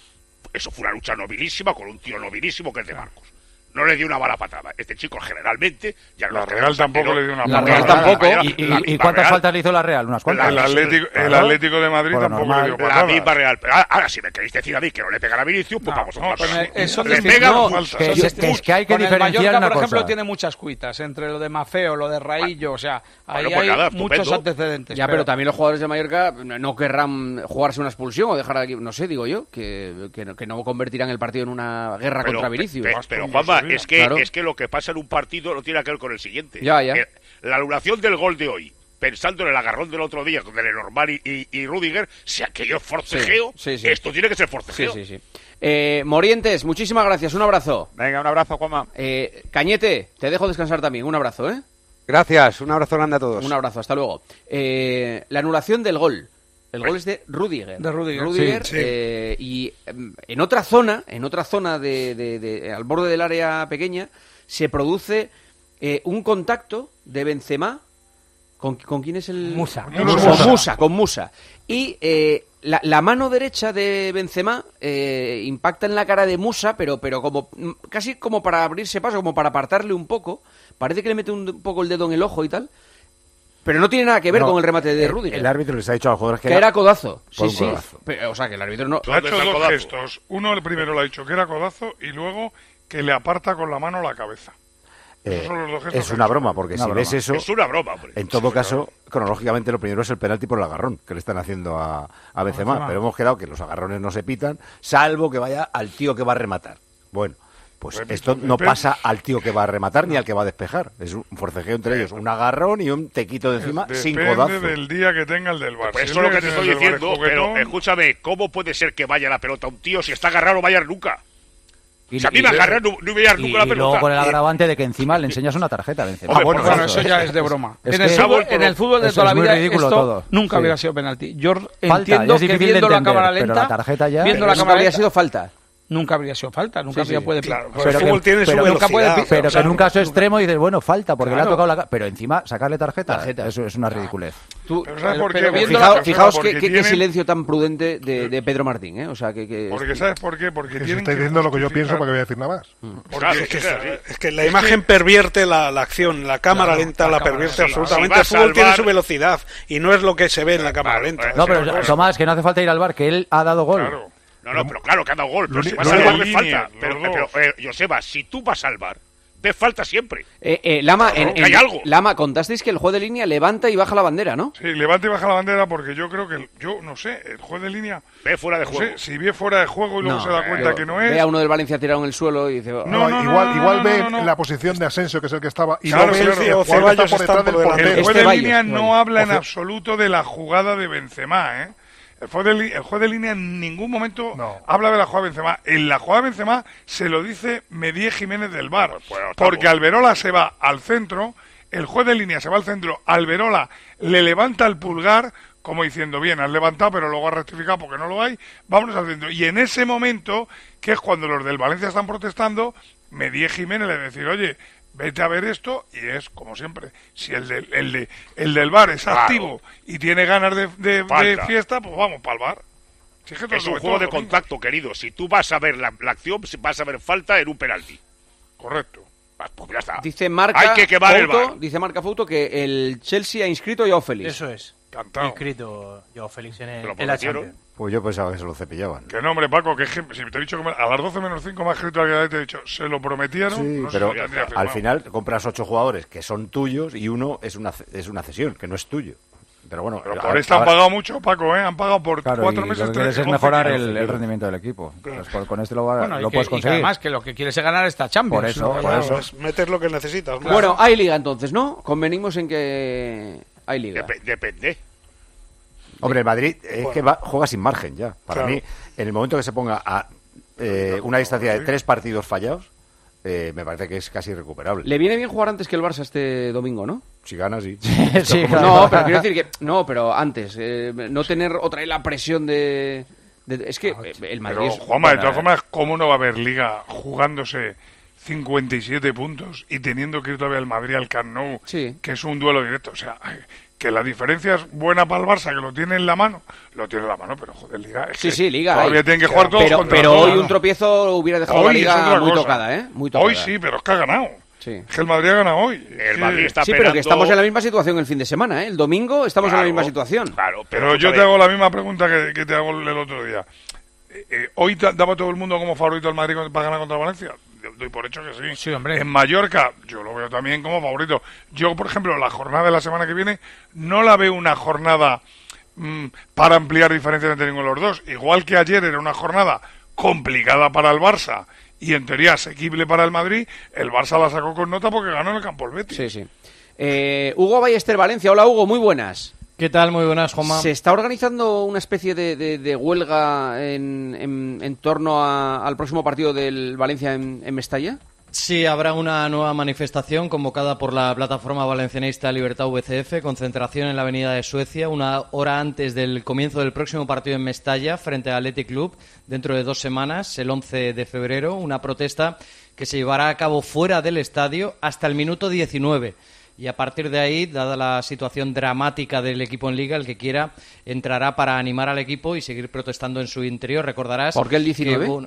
eso fue una lucha nobilísima con un tío nobilísimo que es de Marcos. No le dio una mala patada. Este chico generalmente... Ya la Real tampoco le dio una la patada. Real tampoco. ¿Y, y, la, y cuántas Real, faltas le hizo la Real? ¿Unas cuantas? El Atlético, el Atlético de Madrid bueno, tampoco normal. le dio patada. La misma Real. Pero ahora, si me queréis decir a mí que no le pegan a Vinicius, pues no, vamos a no, otra eso Le pegan no, faltas. Que, es, que, es que hay que con diferenciar el Mallorca, una por cosa. ejemplo, tiene muchas cuitas. Entre lo de Mafeo, lo de Raillo, o sea, ahí bueno, pues hay nada, muchos estupendo. antecedentes. Ya, pero... pero también los jugadores de Mallorca no querrán jugarse una expulsión o dejar aquí, no sé, digo yo, que, que, no, que no convertirán el partido en una guerra pero, contra Vinicius. Pero, pero Juanma, es que, claro. es que lo que pasa en un partido no tiene que ver con el siguiente. Ya, ya. La anulación del gol de hoy, pensando en el agarrón del otro día con el Lenormand y, y, y Rüdiger, si aquello es forcejeo, sí, sí, sí. esto tiene que ser forcejeo. Sí, sí, sí. Eh, Morientes, muchísimas gracias, un abrazo. Venga, un abrazo, Juanma. Eh, Cañete, te dejo descansar también, un abrazo, ¿eh? Gracias, un abrazo grande a todos. Un abrazo, hasta luego. Eh, la anulación del gol. El gol es de Rüdiger. De Rüdiger, Rüdiger sí, eh, sí. Y en otra zona, en otra zona de, de, de, al borde del área pequeña, se produce eh, un contacto de Benzema con, ¿con quién es el...? Musa. Con Musa, Musa, con Musa. Y eh, la, la mano derecha de Benzema eh, impacta en la cara de Musa, pero, pero como casi como para abrirse paso, como para apartarle un poco. Parece que le mete un poco el dedo en el ojo y tal. Pero no tiene nada que ver no, con el remate de Rüdiger. El árbitro les ha dicho a los jugadores que, que era, era codazo. Sí, sí. Codazo. Pero, o sea, que el árbitro no... Ha hecho dos gestos. Uno, el primero, le ha dicho que era codazo y luego que le aparta con la mano la cabeza. Eh, es una broma, porque una si broma. ves eso, es una broma, hombre. en todo sí, caso, cronológicamente lo primero es el penalti por el agarrón que le están haciendo a, a Benzema, Benzema, pero hemos quedado que los agarrones no se pitan, salvo que vaya al tío que va a rematar. Bueno, pues Repito, esto no depende. pasa al tío que va a rematar ni al que va a despejar. Es un forcejeo entre ellos, un agarrón y un tequito de encima depende sin codazo. Depende del día que tenga el del Barça. Pues eso es lo que te estoy diciendo, pero escúchame, ¿cómo puede ser que vaya la pelota a un tío si está agarrado no vaya nunca? Y, si a mí me agarran, no, no voy a dar nunca la pelota. Y luego con el agravante de que encima le enseñas una tarjeta. Benzema. Ah, bueno, bueno, eso ya es de broma. Es en, el fútbol, en el fútbol de toda la vida esto todo. nunca sí. habría sido penalti. Yo falta, entiendo que viendo entender, la cámara lenta, pero la tarjeta ya, viendo la cámara habría sido falta. Nunca habría sido falta, nunca sí, habría sí. puede claro, pero el fútbol que, tiene pero su nunca puede pero claro, que en un caso extremo dices, bueno, falta porque claro. le ha tocado la pero encima sacarle tarjeta, tarjeta. eso es una ridiculez. Tú, pero ¿sabes por qué? Pero fijaos, fijaos qué tienen... silencio tan prudente de, de Pedro Martín, ¿eh? O sea, que, que porque ¿sabes por qué? Porque que tienen estáis diciendo lo que yo pienso para que voy a decir nada más. Porque claro, es, que, claro, es que la imagen pervierte la, la acción, la cámara claro, lenta la, la pervierte sí, absolutamente. El fútbol tiene su velocidad y no es lo que se ve en la cámara lenta. No, pero Tomás, que no hace falta ir al bar, que él ha dado gol. No, no, pero claro que ha dado gol, pero si vas al bar ves falta. Pero, pero eh, Joseba, si tú vas al bar, ves falta siempre. Eh, eh, Lama, claro, en, hay en, algo. Lama, contasteis que el juez de línea levanta y baja la bandera, ¿no? Sí, levanta y baja la bandera porque yo creo que, el, yo no sé, el juez de línea... Ve fuera de no juego. Sé, si ve fuera de juego y luego no, se da cuenta eh, que no es... Ve a uno del Valencia tirado en el suelo y dice... Oh, no, no, igual no, igual no, ve no, no. la posición de Asensio, que es el que estaba... Y claro, no ve claro, el Ceballos está por detrás del El juez de Ceballos, línea bueno. no habla en absoluto de la jugada de Benzema, ¿eh? El juez, de, el juez de línea en ningún momento no. habla de la jugada de Benzema. En la jugada de Benzema se lo dice Medie Jiménez del V A R. Bueno, porque Alberola se va al centro, el juez de línea se va al centro, Alberola le levanta el pulgar como diciendo, bien, has levantado, pero luego has rectificado porque no lo hay, vámonos al centro. Y en ese momento, que es cuando los del Valencia están protestando, me di a Jiménez le decir, oye, vete a ver esto, y es, como siempre, si el, de, el, de, el del bar es claro. activo y tiene ganas de, de, de fiesta, pues vamos para el bar. Si es que es un juego de contacto, querido. Si tú vas a ver la, la acción, vas a ver falta en un penalti. Correcto. Pues ya está. Dice Marca, Hay que quemar el Fouto, bar. dice Marca Fouto que el Chelsea ha inscrito a Joao Félix. Eso es. Cantado. Inscrito Joao Félix en, el, Lo en la prometieron. Champions. Pues yo pensaba que se lo cepillaban. Que no, hombre, Paco, que es que si te he dicho que me- a las doce menos cinco me ha escrito alguien y te he dicho, se lo prometieron, Sí, no pero sé si tendría al firmado. final compras ocho jugadores que son tuyos y uno es una, es una cesión, que no es tuyo. Pero bueno, Pero a- por esto han ahora- pagado mucho, Paco, ¿eh? Han pagado por Claro, cuatro y meses. lo que tres- quieres es once mejorar kilos. el, el rendimiento del equipo. Pues con, con este lo, va- Bueno, y lo que- puedes y que conseguir. además que lo que quieres es ganar esta Champions. Por eso, ¿no? por Claro, eso. Pues metes lo que necesitas. ¿no? Bueno, hay liga entonces, ¿no? Convenimos en que hay liga. Dep- depende. Hombre, el Madrid es que va- juega sin margen ya. Para Claro. mí, en el momento que se ponga a eh, una distancia de tres partidos fallados, eh, me parece que es casi irrecuperable. Le viene bien jugar antes que el Barça este domingo, ¿no? Si gana, sí. Sí, No, claro. pero quiero decir que no, pero antes, eh, no tener otra vez la presión de, de- es que eh, el Madrid Pero, es- Juanma, de bueno, todas formas, ¿cómo no va a haber liga jugándose cincuenta y siete puntos y teniendo que ir todavía el Madrid al Camp Nou, Sí. que es un duelo directo? O sea, ay, que la diferencia es buena para el Barça, que lo tiene en la mano, lo tiene en la mano, pero joder, liga. Es Sí, que sí, liga. Todavía hay. tienen que jugar todos pero, contra pero todos. hoy un tropiezo hubiera dejado Hoy la es liga otra muy cosa. tocada, ¿eh? Muy tocada. Hoy sí, pero es que ha ganado. Sí. Es que el Madrid ha ganado hoy. El Sí. Madrid está Sí, pero que esperando- estamos en la misma situación el fin de semana, ¿eh? El domingo estamos en Claro, la misma situación. Claro, Pero pero, yo te escúchame, hago la misma pregunta que, que te hago el otro día. Eh, eh, ¿Hoy ta- daba todo el mundo como favorito al Madrid con- para ganar contra Valencia? Yo doy por hecho que sí. Sí, hombre. En Mallorca, yo lo veo también como favorito. Yo, por ejemplo, la jornada de la semana que viene, no la veo una jornada mm, para ampliar diferencias entre ninguno de los dos. Igual que ayer era una jornada complicada para el Barça y en teoría asequible para el Madrid, el Barça la sacó con nota porque ganó en el campo el Betis. Sí, sí. Eh, Hugo Ballester Valencia. Hola, Hugo, muy buenas. ¿Qué tal? Muy buenas, Juanma. ¿Se está organizando una especie de, de- de huelga en, en- en torno a- al próximo partido del Valencia en, en Mestalla? Sí, habrá una nueva manifestación convocada por la plataforma valencianista Libertad V C F, concentración en la Avenida de Suecia, una hora antes del comienzo del próximo partido en Mestalla frente al Athletic Club, dentro de dos semanas, el once de febrero, una protesta que se llevará a cabo fuera del estadio hasta el minuto diecinueve. Y a partir de ahí, dada la situación dramática del equipo en Liga, el que quiera entrará para animar al equipo y seguir protestando en su interior. Recordarás... ¿Por qué el diecinueve? que, bueno,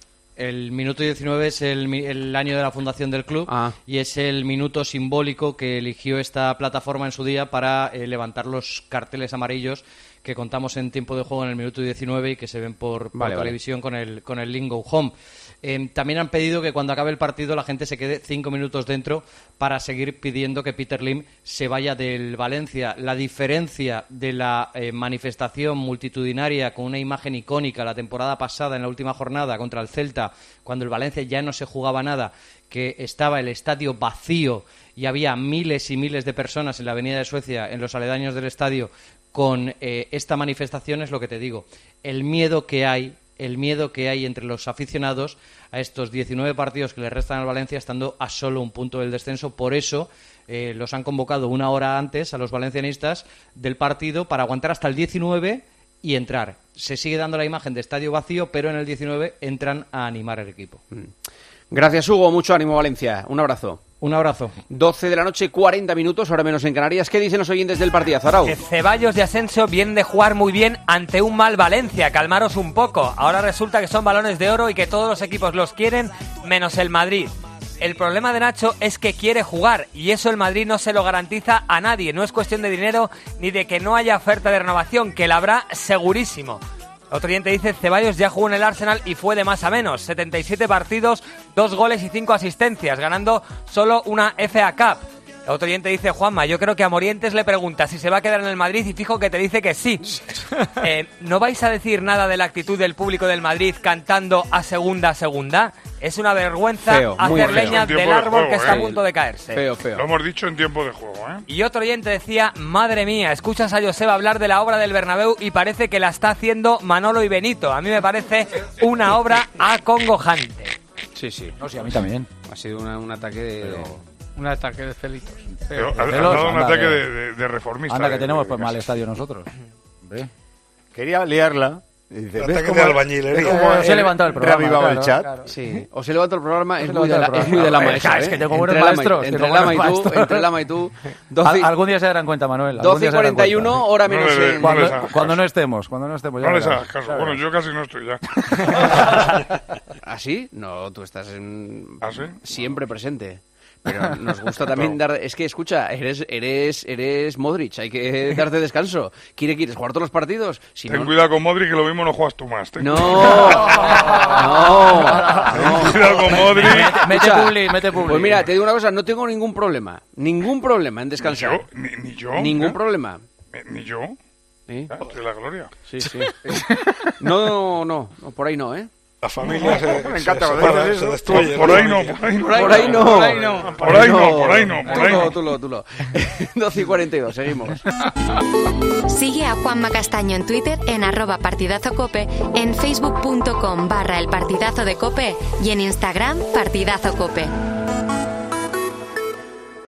el minuto diecinueve es el, mi- el año de la fundación del club Ah. y es el minuto simbólico que eligió esta plataforma en su día para eh, levantar los carteles amarillos que contamos en tiempo de juego en el minuto diecinueve y que se ven por, por Vale, vale. televisión con el, con el link Go Home. Eh, también han pedido que cuando acabe el partido la gente se quede cinco minutos dentro para seguir pidiendo que Peter Lim se vaya del Valencia. La diferencia de la eh, manifestación multitudinaria con una imagen icónica la temporada pasada en la última jornada contra el Celta, cuando el Valencia ya no se jugaba nada, que estaba el estadio vacío y había miles y miles de personas en la Avenida de Suecia, en los aledaños del estadio, con eh, esta manifestación, es lo que te digo. El miedo que hay el miedo que hay entre los aficionados a estos diecinueve partidos que le restan al Valencia, estando a solo un punto del descenso. Por eso eh, los han convocado una hora antes a los valencianistas del partido para aguantar hasta el diecinueve y entrar. Se sigue dando la imagen de estadio vacío, pero en el diecinueve entran a animar al equipo. Gracias, Hugo. Mucho ánimo, Valencia. Un abrazo. Un abrazo. doce de la noche, cuarenta minutos, ahora menos en Canarias. ¿Qué dicen los oyentes del partidazo, Arau? Que Ceballos y Asensio vienen de jugar muy bien ante un mal Valencia. Calmaros un poco. Ahora resulta que son balones de oro y que todos los equipos los quieren, menos el Madrid. El problema de Nacho es que quiere jugar y eso el Madrid no se lo garantiza a nadie. No es cuestión de dinero ni de que no haya oferta de renovación, que la habrá segurísimo. Otro oyente dice, Ceballos ya jugó en el Arsenal y fue de más a menos. setenta y siete partidos, dos goles y cinco asistencias, ganando solo una F A Cup. Otro oyente dice, Juanma, yo creo que a Morientes le pregunta si se va a quedar en el Madrid y fijo que te dice que sí. eh, ¿No vais a decir nada de la actitud del público del Madrid cantando a segunda, segunda? Es una vergüenza Feo, muy hacer feo. leña En tiempo del de árbol juego, que está ¿eh? a punto de caerse. Feo, feo. Lo hemos dicho en tiempo de juego, ¿eh? Y otro oyente decía, madre mía, escuchas a Joseba hablar de la obra del Bernabéu y parece que la está haciendo Manolo y Benito. A mí me parece una obra acongojante. Sí, sí. No, sí, a mí también. Ha sido una- un ataque de... Pero- Un ataque de celitos. Pero Pero, ha, ha celos, dado un anda, ataque que- de, de, de reformista. Anda, que de- tenemos de- pues de- mal estadio nosotros. Hombre. Quería liarla. Y dice, Ataque ¿ves de cómo- albañilería. ves cómo Os he he levantado el programa, reavivado el claro, chat? claro. Sí, os he levantado el programa, es Os he muy, de la, levantado el es muy de la programa. maestra. Es ¿eh? que tengo buenos Entre la ma- maestros, Entre tengo la buenos ma y tú, maestros. entre Lama y tú. Al- doce, algún día se darán cuenta, Manuel. algún doce y día se darán cuarenta y uno, cuenta. hora No menos le- en... no Cuando, les hagas cuando caso. no estemos, cuando no estemos. ya No les verás. hagas caso. Claro. Bueno, yo casi no estoy ya. ¿Ah, sí? No, tú estás en... ¿Ah, sí? siempre presente. Pero nos gusta también dar... Es que, escucha, eres eres eres Modric, hay que darte descanso. ¿Quiere, ¿Quieres jugar todos los partidos? Si Ten no... cuidado con Modric, que lo mismo no juegas tú más. Ten No, cuidado. no, Ten cuidado con Modric. Mete, mete Escucha, publi, mete publi. Pues mira, te digo una cosa, no tengo ningún problema. Ningún problema en descansar. Yo, ni, ni yo. Ningún ¿eh? problema. Ni, ni yo. ¿Sí? Ah, de la gloria. Sí, sí. No, no, no, por ahí no, ¿eh? La familia se, Me se encanta cuando separa, dices se eso. destruye. Por la ahí no, familia. por ahí no. Por ahí no. Por ahí no. Por ahí no, por ahí no, por Tú ahí lo, no. tú lo, tú lo. doce y cuarenta y dos, seguimos. Sigue a Juanma Castaño en Twitter en arroba partidazocope, en facebook punto com barra el partidazo de cope y en Instagram partidazocope.